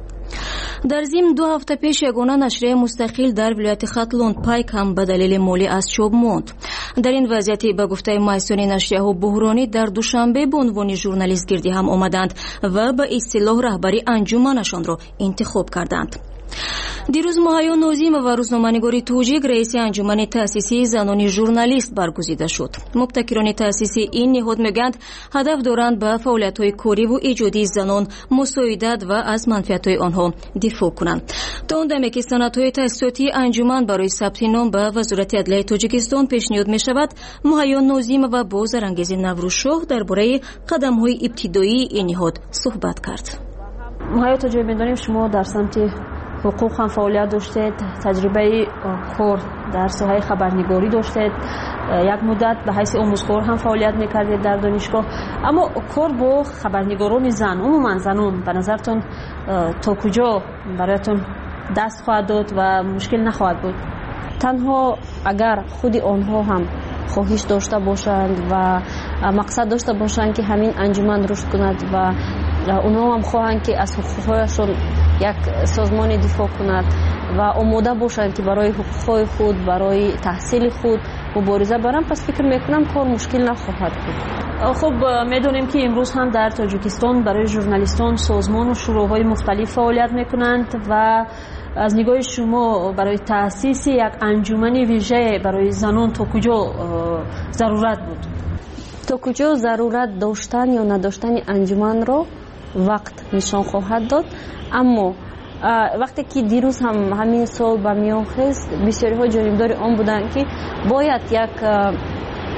در ضمن 2 هفته پیش یگانه نشریه مستقل در ولایت ختلون پایک هم به دلیل مالی از چاپ ماند. در این وضعیت به گفته مؤسسان نشریه‌ها بحرانی در دوشنبه به عنوان ژورنالیست گردی هم آمدند و به اصطلاح رهبری انجمنشان را انتخاب کردند. دیروز ماهیا ناظم و روزنامه‌نگار توجیک رئیس انجمن تأسیسی زنان ژورنالیست برگزیده شد. مبتکران تأسیسی این نهاد میگویند هدف دارند به فعالیت‌های کاری و ایجادی زنان مساعدت و از منفعت‌های آنها دفاع کنند. تا اون دمی که سندهای تأسیساتی انجمن برای ثبت نام به وزارت عدلیه تاجیکستان پیشنهاد می‌شود، ماهیا ناظم و با زرانگیز نوروزشاه درباره قدم‌های ابتدایی این نهاد صحبت کرد. ماهیا توجیه می‌دانیم شما در سمت حقوق هم فعالیت داشتید، تجربه کار در ساحه خبرنگاری داشتید، یک مدت به حیث آموزگار هم فعالیت میکردید در دانشگاه. اما کار با خبرنگاران زن، عموما زنان، به نظرتون تا کجا برایتون دست خواهد داد و مشکل نخواهد بود؟ تنها اگر خود آنها هم خواهش داشته باشند و مقصد داشته باشند که همین انجمن رشد کند و اونها هم خواهند که از حقوقشون یک سازمان دفاع کند و آماده باشند که برای حقوق خود، برای تحصیل خود مبارزه برن، پس فکر میکنم کار مشکل نخواهد بود. خب میدونیم که امروز هم در تاجیکستان برای ژورنالیستان سازمان و شروعهای مختلف فعالیت میکنند و از نگاه شما برای تأسیس یک انجمن ویژه برای زنان تا کجا ضرورت بود؟ تا کجا ضرورت داشتن یا نداشتن انجمن را وقت نشان خواهد داد. اما وقتی که دیروز هم همین سال به میان خست، بسیاری ها جانبدار آن بودند که باید یک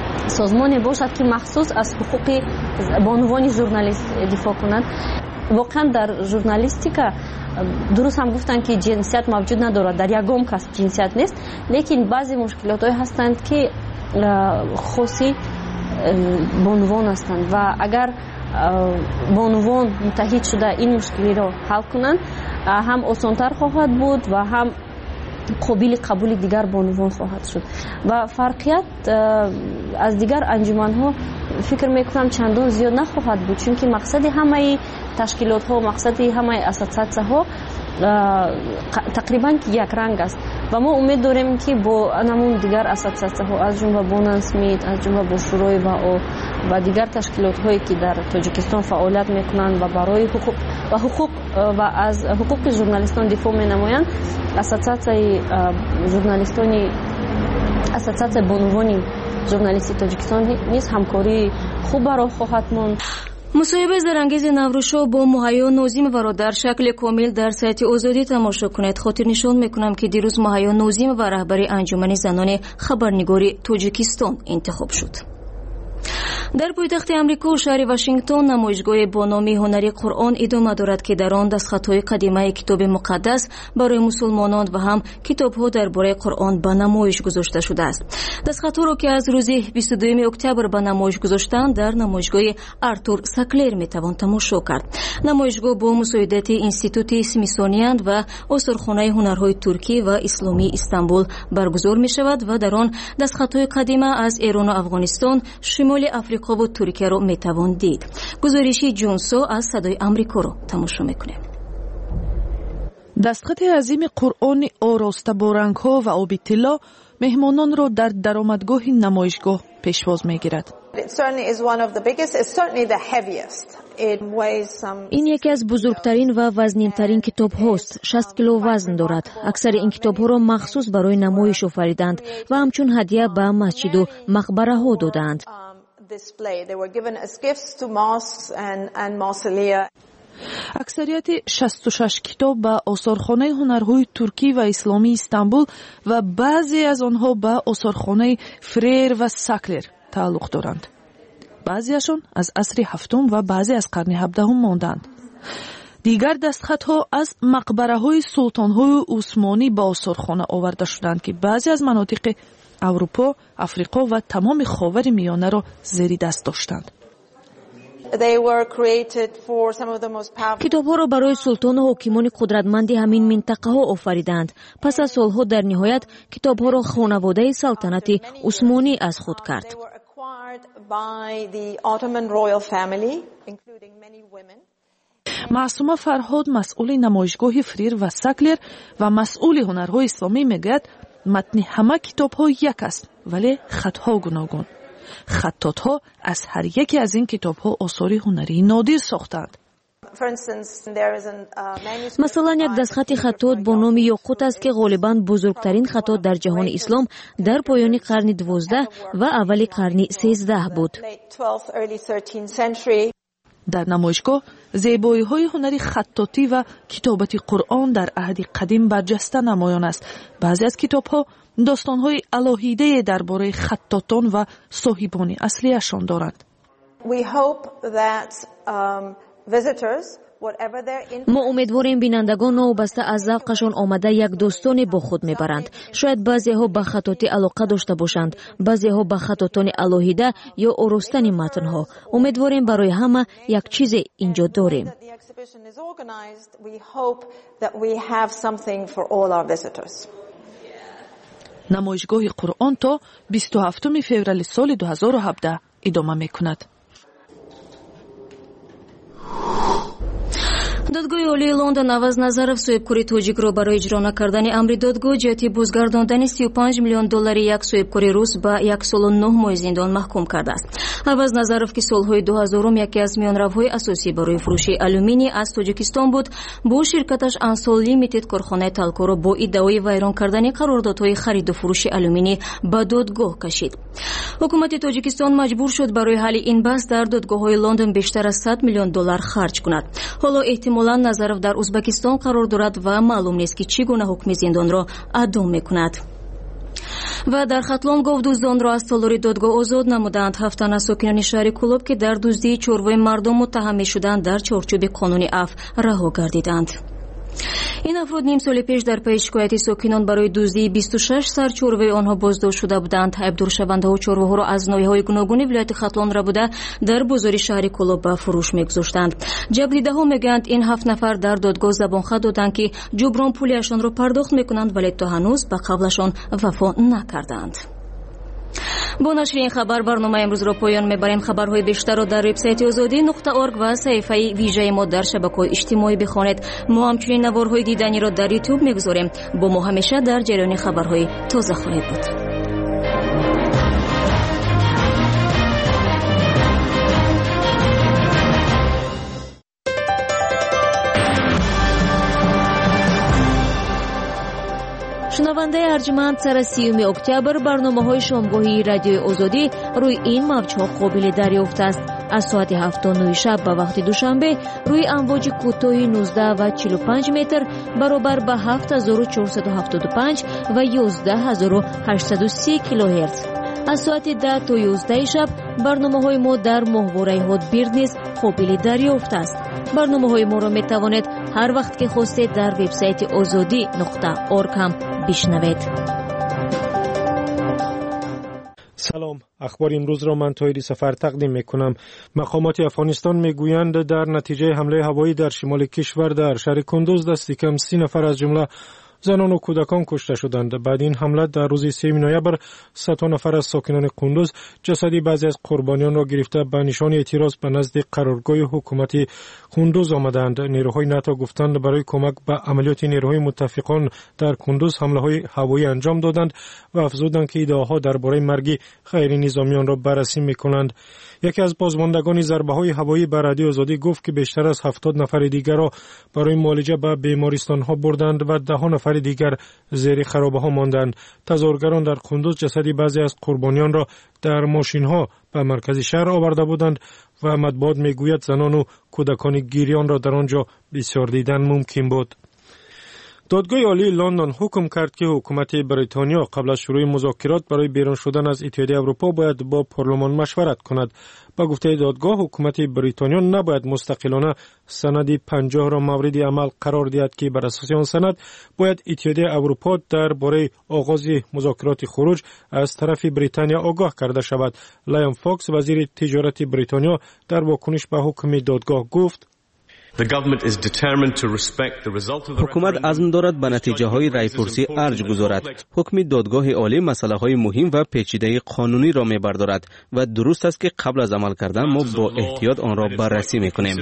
سازمانی باشد که مخصوص از حقوق بانوان ژورنالیست دفاع کند. واقعا در ژورنالیستیکا درست هم گفتن که جنسیت موجود ندارد، در یگام کس جنسیت نیست، لیکن بعضی مشکلات های هستند که خاصی بانوان هستند و اگر بانوان متحد شده این مشکلی را حل کنند هم آسانتر خواهد بود و هم قابل قبول دیگر بانوان خواهد شد و فرقیت از دیگر انجمن‌ها فکر میکنم چندان زیاد نخواهد بود، چون که مقصد همه تشکیلات ها، مقصد همه اساسیاسیون ها تقریبا یک رنگ است و ما امید داریم که با نمون دیگر اساسیاسیون ها از جمله بوننسمیت، از جمله با شورای و دیگر تشکیلات هایی که در تاجیکستان فعالیت میکنند و برای حقوق و از حقوق ژورنالیستان دفاع مینمایند، اساسیاسیون ژورنالیستانی، اساسیاسیون بانوان ژورنالیستی تاجیکستان نیز همکاری خوب برای خواهد ماند. مصاحبه زرانگیز نوروشو با مهیا نوزیم و را در شکل کامل در سایت آزادی تماشا کنید. خاطر نشان میکنم که دیروز مهیا نوزیم و رهبری انجمن زنان خبرنگاری تاجیکستان انتخاب شد. در پایتخت امریکا شهر واشنگتن نمایشگاه با نام هنری قرآن ادامه دارد که در آن دستخطهای قدیمی کتاب مقدس برای مسلمانان و هم کتاب‌ها درباره قرآن به نمایش گذاشته شده است. دستخطها را که از روز 22 اکتبر به نمایش گذاشتند در نمایشگاه آرتور ساکلر میتوان تماشا کرد. نمایشگاه با مساعدت اینستیتوت سمیسونیان و آثارخانه هنرهای ترکی و اسلامی استانبول برگزار می شود و در آن دستخطهای قدیمی از ایران و افغانستان، شمال افریقا و ترکیه را میتوان دید. گزارشی جونسو از صدای آمریکا را تماشا میکنیم. دستخط عظیم قرآن آراسته با رنگ‌ها و آبی طلا مهمانان را در درآمدگاه نمایشگاه پیشواز میگیرد. این یکی از بزرگترین و وزنینترین کتاب هاست. 60 کیلو وزن دارد. اکثر این کتاب ها را مخصوص برای نمایش آفریدند و همچون هدیه به مسجد و مقبره ها دادند. اکثریت 66 کتاب به آثارخانه هنرهای ترکی و اسلامی استانبول و بعضی از آنها به آثارخانه فریر و ساکلر تعلق دارند. بعضیشان از عصر هفتم و بعضی از قرن 17 ماندند. دیگر دستخطها از مقبره های سلطان های عثمانی به آثارخانه آورده شدند که بعضی از مناطق اروپا، افریقا و تمام خاور میانه را زیر دست داشتند. کتاب‌ها را برای سلطان و حاکمان قدرتمند همین منطقه ها آفریدند. پس از سالها در نهایت کتاب‌ها را خانواده سلطنت عثمانی از خود کرد. معصومه فرهاد، مسئول نمایشگاه فریر و ساکلر و مسئول هنرهای اسلامی میگوید متن همه کتاب‌ها یک است ولی خطها گوناگون. خطاط‌ها از هر یکی از این کتاب‌ها آثار هنری نادر ساختند. مثلا یک دستخط خطاط با نام یاقوت است که غالباً بزرگترین خطاط در جهان اسلام در پایان قرن 12 و اول قرن 13 بود. در نمایشگاه زیبایی‌های هنری خطاطی و کتابت قرآن در عهد قدیم برجسته نمایان است. بعضی از کتاب‌ها داستان‌های الهیده درباره خطاطان و صاحبان اصلیشان دارند. ما امیدواریم بینندگان وابسته از ذوقشان آمده یک داستان با خود میبرند. شاید بعضی‌ها به خطاطی علاقه داشته باشند، بعضی‌ها به خطاطان الهیده یا آراستن متن‌ها. امیدواریم برای همه یک چیز اینجا داریم. نمایشگاه قرآن تا 27 فوریه سال 2017 ادامه می‌کند. دادگاه عالی لندن عوض نظرов соҳибкори тоҷикро барои иҷро накардани амри додгоҳ ҷиҳати бозгардондани 35 миллион доллари як соҳибкори рус ба 1 солу 9 моҳи зиндон маҳкум кардааст. عوض نظرов ки солҳои 2000 яке аз миёнравҳои асосӣ барои фурӯши алюминий аз тоҷикистон буд, бо ширкаташ Ansol Limited корхонаи талкоро бо иддаои вайрон кардани қарордодҳои хариду фурӯши алюминий ба додгоҳ кашид. ҳукумати тоҷикистон маҷбур шуд барои ҳалли ин баҳс дар додгоҳҳои Лондон бештар аз 100 миллион доллар харҷ кунад. ҳоло эҳтимолан Назаров дар Узбекистон қарор дорад ва маълум нест ки чӣ гуна ҳукми зиндонро адом мекунад. و در خطلون گفت دزدان را از تالاری دادگاه آزاد نمودند. 7 تن از ساکنان شهر کلوب که در دزدی چروه مردم متهم می‌شدند در چارچوب قانون عفو رها گردیدند. این افراد نیم سال پیش در پی شکایت ساکنان برای دزدی 26 سر چروه آنها بازداشت شده بودند. عبدالشونده‌ها چروه‌ها را از ناحیه‌های گوناگون ولایت خطلون را بوده در بازار شهر کلوب به فروش می‌گذاشتند. جبریده‌ها میگویند این 7 نفر در دادگاه زبانخواه دادند که جبران پولیشان را پرداخت می‌کنند ولی تا هنوز به قولشان وفا نکردند. با نشر این خبر برنامه امروز را پایان میبریم. خبرهای بیشتر را در وبسایت azadi.org و صفحه ویژه ما در شبکه‌های اجتماعی بخوانید. ما همچنین نوارهای دیدنی را در یوتیوب میگذاریم. با ما همیشه در جریان خبرهای تازه خواهید بود. شنونده ارجمند، سر 30 اکتبر برنامه‌های شامگاهی رادیو آزادی روی این موج‌ها قابل دریافت است. از ساعت 7:09 شب به وقت دوشنبه روی امواج کوتاه 19 و 45 متر برابر به 7475 و 11830 کیلوهرتز. از ساعت 10 تا 11 شب برنامه‌های ما در ماهواره هاتبیرد نیز قابل دریافت است. برنامه‌های ما را می‌توانید هر وقت که خواستید در وبسایت azadi.org هم بشنوید. سلام، اخبار امروز را من طاهری سفر تقدیم میکنم. مقامات افغانستان میگویند در نتیجه حمله هوایی در شمال کشور در شهر کندوز دست کم 30 نفر از جمله زنان و کودکان کشته شدند. بعد این حمله در روز 3 نوامبر 100 نفر از ساکنان کندوز جسدی بعضی از قربانیان را گرفته به نشان اعتراض به نزد قرارگاه حکومت کندوز آمدند. نیروهای ناتو گفتند برای کمک به عملیات نیروهای متفقان در کندوز حمله‌های هوایی انجام دادند و افزودند که ادعاها درباره مرگ غیر نظامیان را بررسی می‌کنند. یکی از بازماندگان ضربه‌های هوایی به رادیو آزادی گفت که بیشتر از 70 نفر دیگر را برای معالجه به بیمارستان‌ها بردند و 10 نفر دیگر زیر خرابه‌ها ماندند. تظاهرگران در کندوز جسدی بعضی از قربانیان را در ماشین‌ها به مرکز شهر آورده بودند و مطبوعات میگوید زنان و کودکان گریان را در آنجا بسیار دیدن ممکن بود. دادگاه عالی لندن حکم کرد که حکومت بریتانیا قبل از شروع مذاکرات برای بیرون شدن از اتحادیه اروپا باید با پارلمان مشورت کند. با گفته دادگاه حکومت بریتانیا نباید مستقلانه سند 50 را مورد عمل قرار دهد که بر اساس آن سند باید اتحادیه اروپا درباره آغاز مذاکرات خروج از طرف بریتانیا آگاه کرده شود. لایان فاکس وزیر تجارت بریتانیا در واکنش به حکم دادگاه گفت: حکومت عزم دارد به نتیجه های رایپرسی ارج گذارد. حکم دادگاه عالی مسئله های مهم و پیچیده قانونی را میبردارد و درست است که قبل از عمل کردن ما با احتیاط آن را بررسی میکنیم.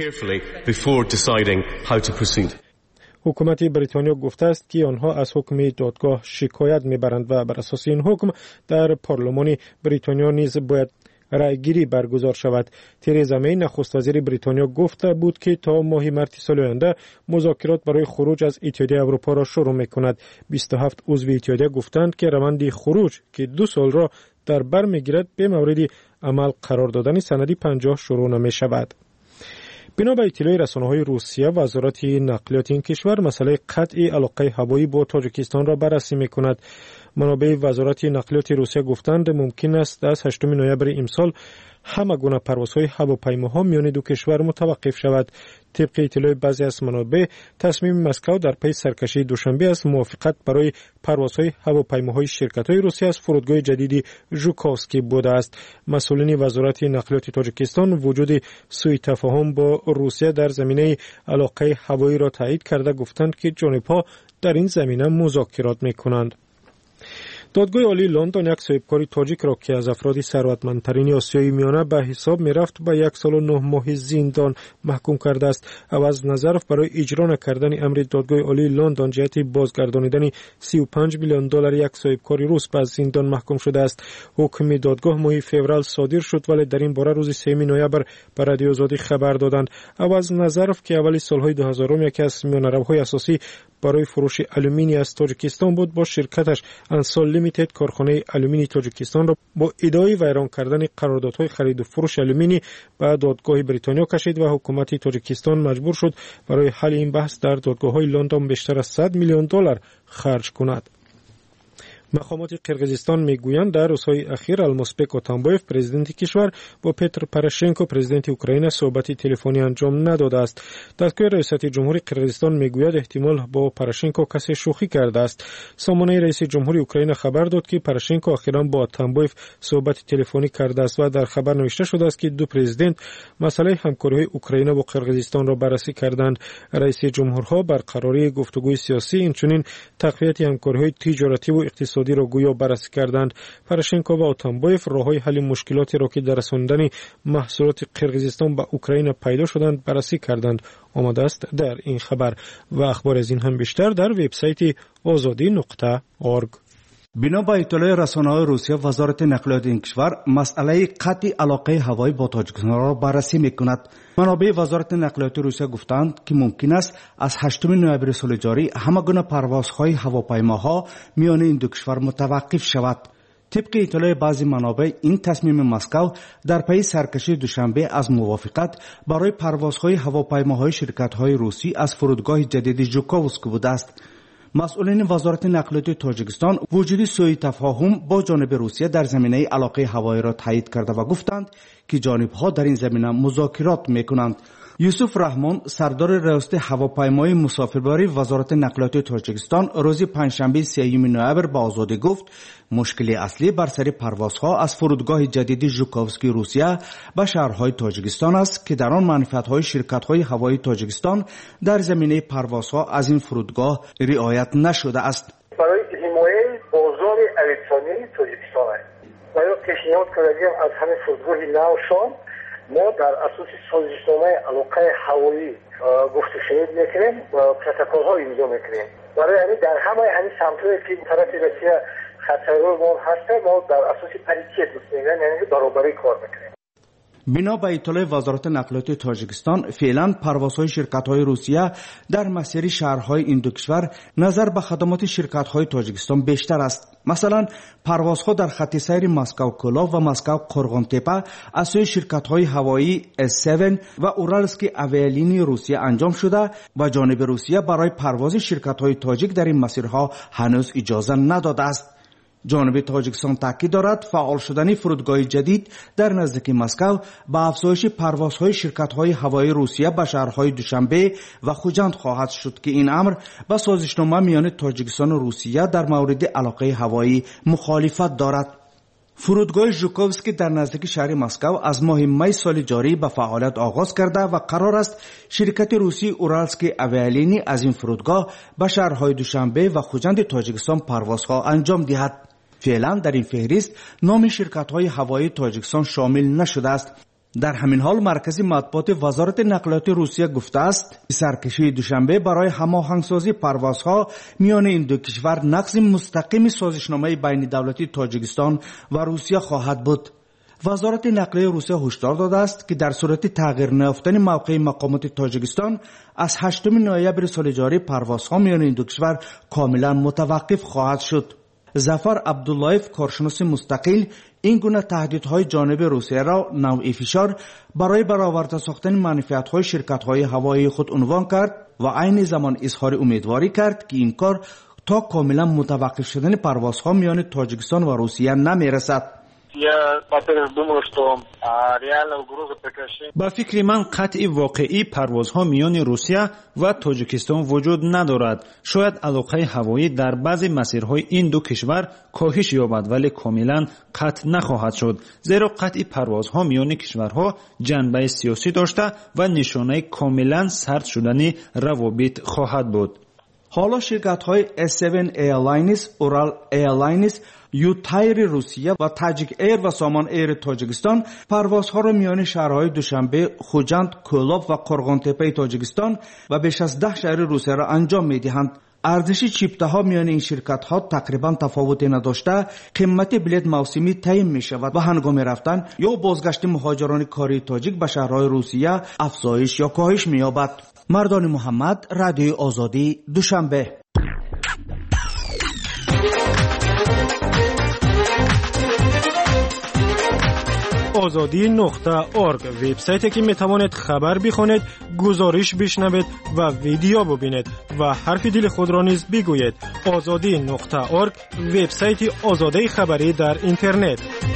حکومت بریتانیا گفته است که آنها از حکم دادگاه شکایت میبرند و بر اساس این حکم در پارلمان بریتانیا نیز باید رایگیری برگزار شود. تریزا می نخست وزیر بریتانیا گفته بود که تا ماه مارس سال آینده مذاکرات برای خروج از اتحادیه اروپا را شروع میکند. 27 عضو اتحادیه گفتند که روند خروج که 2 سال را در بر میگیرد به مورد عمل قرار دادن سند 50 شروع نمی شود. بنا به اطلاع رسانه‌های روسیه، وزارت نقلیات این کشور مسئله قطع علاقه هوایی با تاجیکستان را بررسی میکند. منابع وزارت نقلیات روسیه گفتند ممکن است از 8 نوامبر امسال همه گونه پروازهای هواپیماها میان دو کشور متوقف شود. طبق اطلاع بعضی از منابع تصمیم مسکو در پی سرکشی دوشنبه از موافقت برای پروازهای هواپیماهای شرکت‌های روسیه از فرودگاه جدید ژوکوفسکی بوده است. مسئولین وزارت نقلیات تاجیکستان وجود سوء تفاهم با روسیه در زمینه علاقه هوایی را تایید کرده گفتند که جانب‌ها در این زمینه مذاکرات می‌کنند. دادگاه عالی لندن یک صاحبکار تاجیک را که از افراد ثروتمندترین آسیای میانه به حساب میرفت به 1 سال و 9 ماه زندان محکوم کرده است. عوض نظرف برای اجرا نکردن امر دادگاه عالی لندن جهت بازگردانیدن 35 میلیون دلار یک صاحبکار روس به زندان محکوم شده است. حکم دادگاه ماه فوریه صادر شد ولی در این باره روز 3 نوامبر به رادیو آزادی خبر دادند. عوض نظرف که اوایل سالهای 2000 یکی از میانه‌روهای اساسی برای فروش آلومینی از تاجیکستان بود با شرکتش انسال لیمیتد کارخانه آلومینی تاجیکستان را با ادعای ویران کردن قراردادهای خرید و فروش آلومینی به دادگاه بریتانیا کشید و حکومت تاجیکستان مجبور شد برای حل این بحث در دادگاه‌های لندن بیشتر از 100 میلیون دلار خرج کند. مقامات قرقیزستان میگویند در روزهای اخیر المسبک اتامبایف پرزیدنت کشور با پتر پروشنکو پرزیدنت اوکراین صحبت تلفنی انجام نداده است. دستگاه ریاست جمهوری قرقیزستان میگوید احتمال با پروشنکو کسی شوخی کرده است. سامانه رئیس جمهوری اوکراین خبر داد که پروشنکو اخیراً با اتامبایف صحبت تلفنی کرده است و در خبر نوشته شده است که دو پرزیدنت مسئله همکاری اوکراین و قرقیزستان را بررسی کردند. رئیس جمهورها برقراری گفتگوی سیاسی اینچنین تقویت همکاری‌های تجارتی و اقتصادی را گویا بررسی کردند. پروشنکو و اتامبایف راههای حل مشکلاتی را که در رساندن محصولات قرقیزستان به اوکراین پیدا شدند بررسی کردند. آمده است در این خبر و اخبار از این هم بیشتر در وبسایت azadi.org. بنا به اطلاع رسانه‌های روسیه، وزارت نقلیات این کشور مسئله قطع علاقه هوایی با تاجیکستان را بررسی می‌کند. منابع وزارت نقلیات روسیه گفتند که ممکن است از 8 نوامبر سال جاری همه گونه پروازهای هواپیماها میان این دو کشور متوقف شود. طبق اطلاع بعضی منابع، این تصمیم مسکو در پی سرکشی دوشنبه از موافقت برای پروازهای هواپیماهای شرکت‌های روسی از فرودگاه جدید ژوکووسک بوده است. مسئولین وزارت نقلیات تاجیکستان وجود سوء تفاهم با جانب روسیه در زمینه علاقه هوایی را تایید کرده و گفتند که جانب‌ها در این زمینه مذاکرات می‌کنند. یوسف رحمان، سردار ریاست هواپیمای مسافربری وزارت نقلیات تاجیکستان، روز پنجشنبه 3 نوامبر به آزادی گفت مشکل اصلی بر سر پروازها از فرودگاه جدید ژوکووسک روسیه به شهرهای تاجیکستان است که در آن منفعت‌های شرکت‌های هوایی تاجیکستان در زمینه پروازها از این فرودگاه رعایت نشده است. برای حمایت بازار الکترونیکی تاجیکستان است و یا پیشنهاد کردیم از همین فرودگاه نوشان ما در اساس سازشنامه علاقه هوایی گفت و شنید میکنیم و پروتکل ها امضا میکنیم. برای همین در همه همین سمت‌هایی که طرف روسیه خطرات ما هست ما در اساس پریتیت میکنیم، یعنی برابری کار میکنیم. بنا به اطلاع وزارت نقلیات تاجیکستان، فعلا پروازهای شرکت‌های روسیه در مسیر شهرهای این دو کشور نظر به خدمات شرکت‌های تاجیکستان بیشتر است. مثلا پروازها در خط سیر مسکو کولاو و مسکو قرغانتپه از سوی شرکت‌های هوایی S7 و اورالسکی اویالینی روسیه انجام شده و جانب روسیه برای پرواز شرکت‌های تاجیک در این مسیرها هنوز اجازه نداده است. جانب تاجیکستان تاکید دارد فعال شدن فرودگاه جدید در نزدیکی مسکو با افزایش پروازهای شرکت‌های هوایی روسیه به شهرهای دوشنبه و خوجند خواهد شد که این امر با سازشنامه میان تاجیکستان و روسیه در مورد علاقه هوایی مخالفت دارد. فرودگاه ژوکووسک در نزدیکی شهر مسکو از ماه می سال جاری به فعالیت آغاز کرده و قرار است شرکت روسی اورالسکی اویالینی از این فرودگاه به شهرهای دوشنبه و خوجند تاجیکستان پروازها انجام دهد. فعلا در این فهرست نام شرکت‌های هوایی تاجیکستان شامل نشده است. در همین حال مرکز مطبوعات وزارت نقلیات روسیه گفته است که سرکشی دوشنبه برای هماهنگسازی پروازها میان این دو کشور نقض مستقیم سازشنامه بین دولتی تاجیکستان و روسیه خواهد بود. وزارت نقلیه روسیه هشدار داده است که در صورت تغییر نیافتن موقع مقامات تاجیکستان از 8 نوامبر سال جاری پروازها میان این دو کشور کاملا متوقف خواهد شد. ظفر عبداللهیف، کارشناس مستقل، این گونه تهدیدهای جانب روسیه را نوعی فشار برای برآورده ساختن منفعت‌های شرکت‌های هوایی خود عنوان کرد و عین زمان اظهار امیدواری کرد که این کار تا کاملا متوقف شدن پروازها میان تاجیکستان و روسیه نمیرسد. با فکر من قطع واقعی پروازها میان روسیه و تاجیکستان وجود ندارد. شاید علاقه هوایی در بعضی مسیرهای این دو کشور کاهش یابد ولی کاملا قطع نخواهد شد، زیرا قطع پروازها میان کشورها جنبه سیاسی داشته و نشانه کاملا سرد شدن روابط خواهد بود. حالا شرکت‌های S7 Airlines، اورال Airlines، یوتایر روسیه و تاجیک ایر و سامان ایر تاجیکستان پروازها را میان شهرهای دوشنبه، خوجند، کولاو و قرغانتپه تاجیکستان و بیش از 10 شهر روسیه را انجام می‌دهند. ارزش چیپته‌ها میان این شرکت‌ها تقریباً تفاوتی نداشته، قیمت بلیط موسمی تعیین می‌شود و هنگام رفتن یا بازگشت مهاجران کاری تاجیک به شهرهای روسیه افزایش یا کاهش می‌یابد. مردان محمد، رادیو آزادی، دوشنبه. azadi.org وبسایتی که میتوانید خبر بخوانید، گزارش بشنوید و ویدیو ببینید و حرف دل خود را نیز بگویید. azadi.org وبسایت آزادی خبری در اینترنت.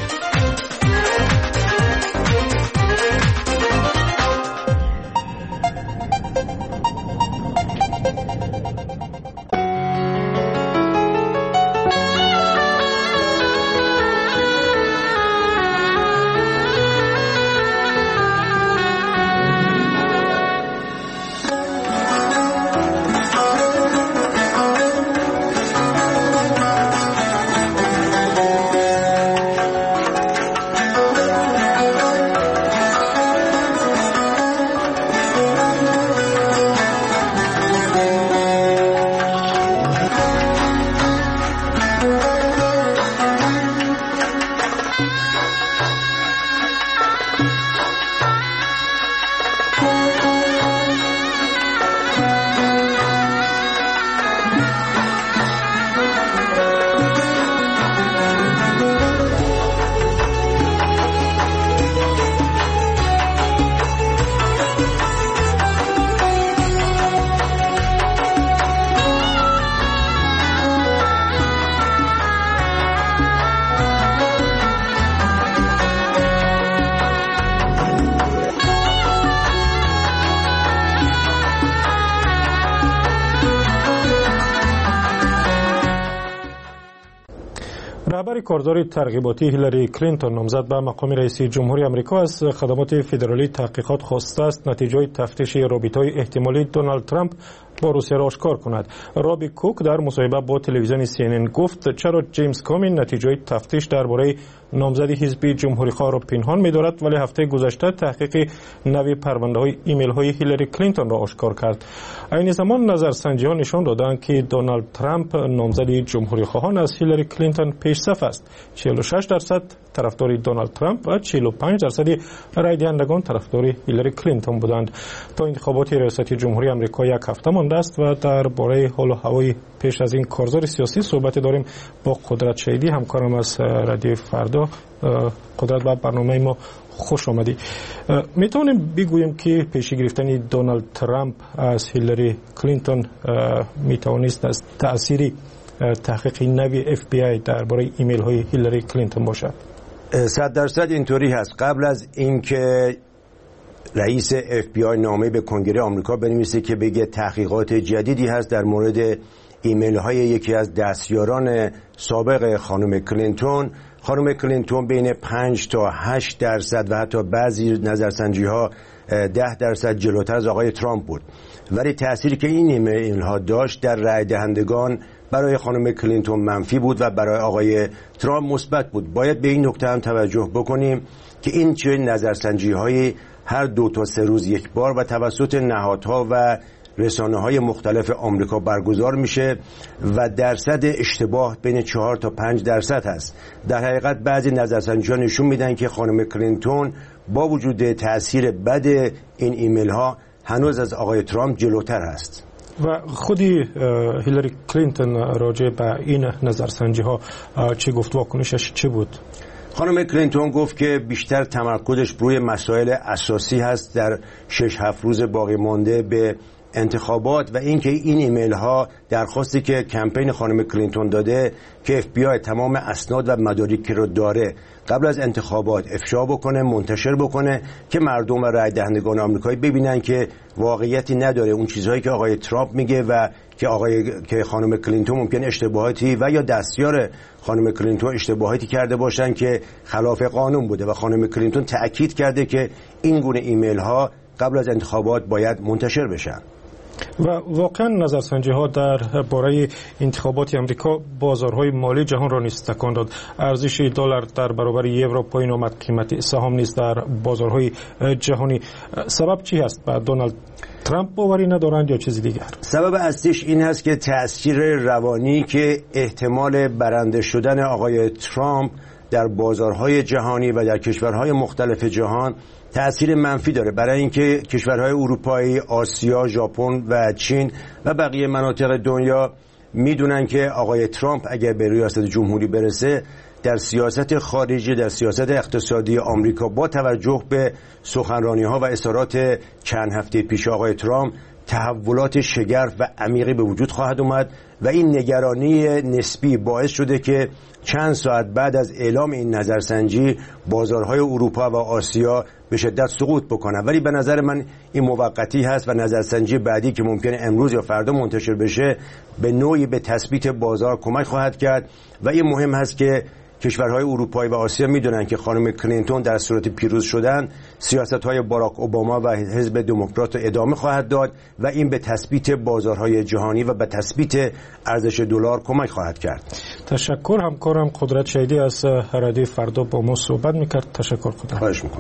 رهبر کارزار ترغیباتی هیلاری کلینتون نامزد به مقام رئیس جمهوری آمریکا از خدمات فدرالی تحقیقات خواسته است نتیجه تفتیش رابطه‌های احتمالی دونالد ترامپ با روسیه را آشکار کند. رابی کوک در مصاحبه با تلویزیون CNN گفت چرا جیمز کومین نتیجه تفتیش درباره نامزد حزب جمهوری‌خواه را پنهان می‌دارد، ولی هفته گذشته تحقیق نوی پرونده‌های ایمیل‌های هیلاری کلینتون را آشکار کرد. این زمان نظرسنجی‌ها نشان دادند که دونالد ترامپ نامزد جمهوری‌خواهان از هیلاری کلینتون پیش‌صف است. 46% طرفدار دونالد ترامپ و 45% رای دهندگان طرفدار هیلاری کلینتون بودند. تا انتخابات ریاست جمهوری آمریکا یک هفته مانده است و درباره حال و هوای پیش از این کارزار سیاسی صحبت داریم با قدرت شهیدی، همکارم از رادیو فردا. قدرت، به برنامه ما خوش آمدی. میتونیم بگوییم که پیشی گرفتن دونالد ترامپ از هیلاری کلینتون میتوانست از تأثیری تحقیق نوی FBI درباره ایمیل های هیلاری کلینتون باشد؟ 100% اینطوری هست. قبل از اینکه رئیس FBI نامه به کنگره آمریکا بنویسه که بگه تحقیقات جدیدی هست در مورد ایمیل های یکی از دستیاران سابق خانم کلینتون بین 5 تا 8% و حتی بعضی نظرسنجی ها 10% جلوتر از آقای ترامپ بود. ولی تأثیری که این ایمیل ها داشت در رای دهندگان برای خانم کلینتون منفی بود و برای آقای ترامپ مثبت بود. باید به این نکته هم توجه بکنیم که این چه نظرسنجی های هر 2 تا 3 روز یک بار و توسط نهادها و رسانه‌های مختلف آمریکا برگزار میشه و درصد اشتباه بین 4 تا 5% هست. در حقیقت بعضی نظرسنجی‌ها نشون میدن که خانم کلینتون با وجود تأثیر بد این ایمیل ها هنوز از آقای ترامپ جلوتر است. و خودی هیلاری کلینتون راجع به این نظرسنجی ها چی گفت؟ واکنشش چی بود؟ خانم کلینتون گفت که بیشتر تمرکزش روی مسائل اساسی هست در 6-7 روز باقی مانده به انتخابات و اینکه این ایمیل ها درخواستی که کمپین خانم کلینتون داده که FBI تمام اسناد و مدارکی رو داره قبل از انتخابات افشا بکنه، منتشر بکنه که مردم و رای دهندگان آمریکایی ببینن که واقعیتی نداره اون چیزهایی که آقای ترامپ میگه و که خانم کلینتون ممکن اشتباهاتی و یا دستیار خانم کلینتون اشتباهاتی کرده باشن که خلاف قانون بوده و خانم کلینتون تأکید کرده که این گونه ایمیل ها قبل از انتخابات باید منتشر بشن. و واقعا نظرسنجی ها در باره انتخابات امریکا بازارهای مالی جهان را نیز تکان داد. ارزش دلار در برابر یورو پایین آمد، قیمت سهام نیز در بازارهای جهانی. سبب چی هست؟ با دونالد ترامپ باوری ندارند یا چیزی دیگر؟ سبب اصلیش این هست که تأثیر روانی که احتمال برنده شدن آقای ترامپ در بازارهای جهانی و در کشورهای مختلف جهان تأثیر منفی داره، برای اینکه کشورهای اروپایی، آسیا، ژاپن و چین و بقیه مناطق دنیا میدونن که آقای ترامپ اگر به ریاست جمهوری برسه در سیاست خارجی، در سیاست اقتصادی آمریکا با توجه به سخنرانی‌ها و اظهارات چند هفته پیش آقای ترامپ تحولات شگرف و عمیقی به وجود خواهد اومد و این نگرانی نسبی باعث شده که چند ساعت بعد از اعلام این نظرسنجی بازارهای اروپا و آسیا به شدت سقوط بکنه. ولی به نظر من این موقتی هست و نظرسنجی بعدی که ممکنه امروز یا فردا منتشر بشه به نوعی به تثبیت بازار کمک خواهد کرد و این مهم هست که کشورهای اروپایی و آسیا میدونن که خانم کلینتون در صورت پیروز شدن سیاست‌های باراک اوباما و حزب دموکرات ادامه خواهد داد و این به تثبیت بازارهای جهانی و به تثبیت ارزش دلار کمک خواهد کرد. تشکر. همکارم قدرت شهیدی از رادیو فردا با ما صحبت میکرد. تشکر قدرت. خواهش میکنم.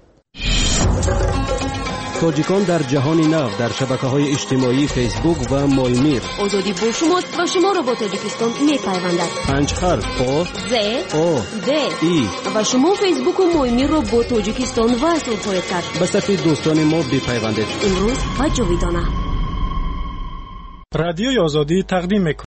تاجیکان در جهان نو در شبکه‌های اجتماعی فیسبوک و مالمیر. آزادی با شماست و شما را با تاجیکستان می‌پیوندد. 5 حرف آ ز او د ای و شما فیسبوک و مالمیر را با تاجیکستان وصل خواهید کرد. به صفحه دوستان ما بپیوندید. امروز و جاویدانه. رادیوی آزادی تقدیم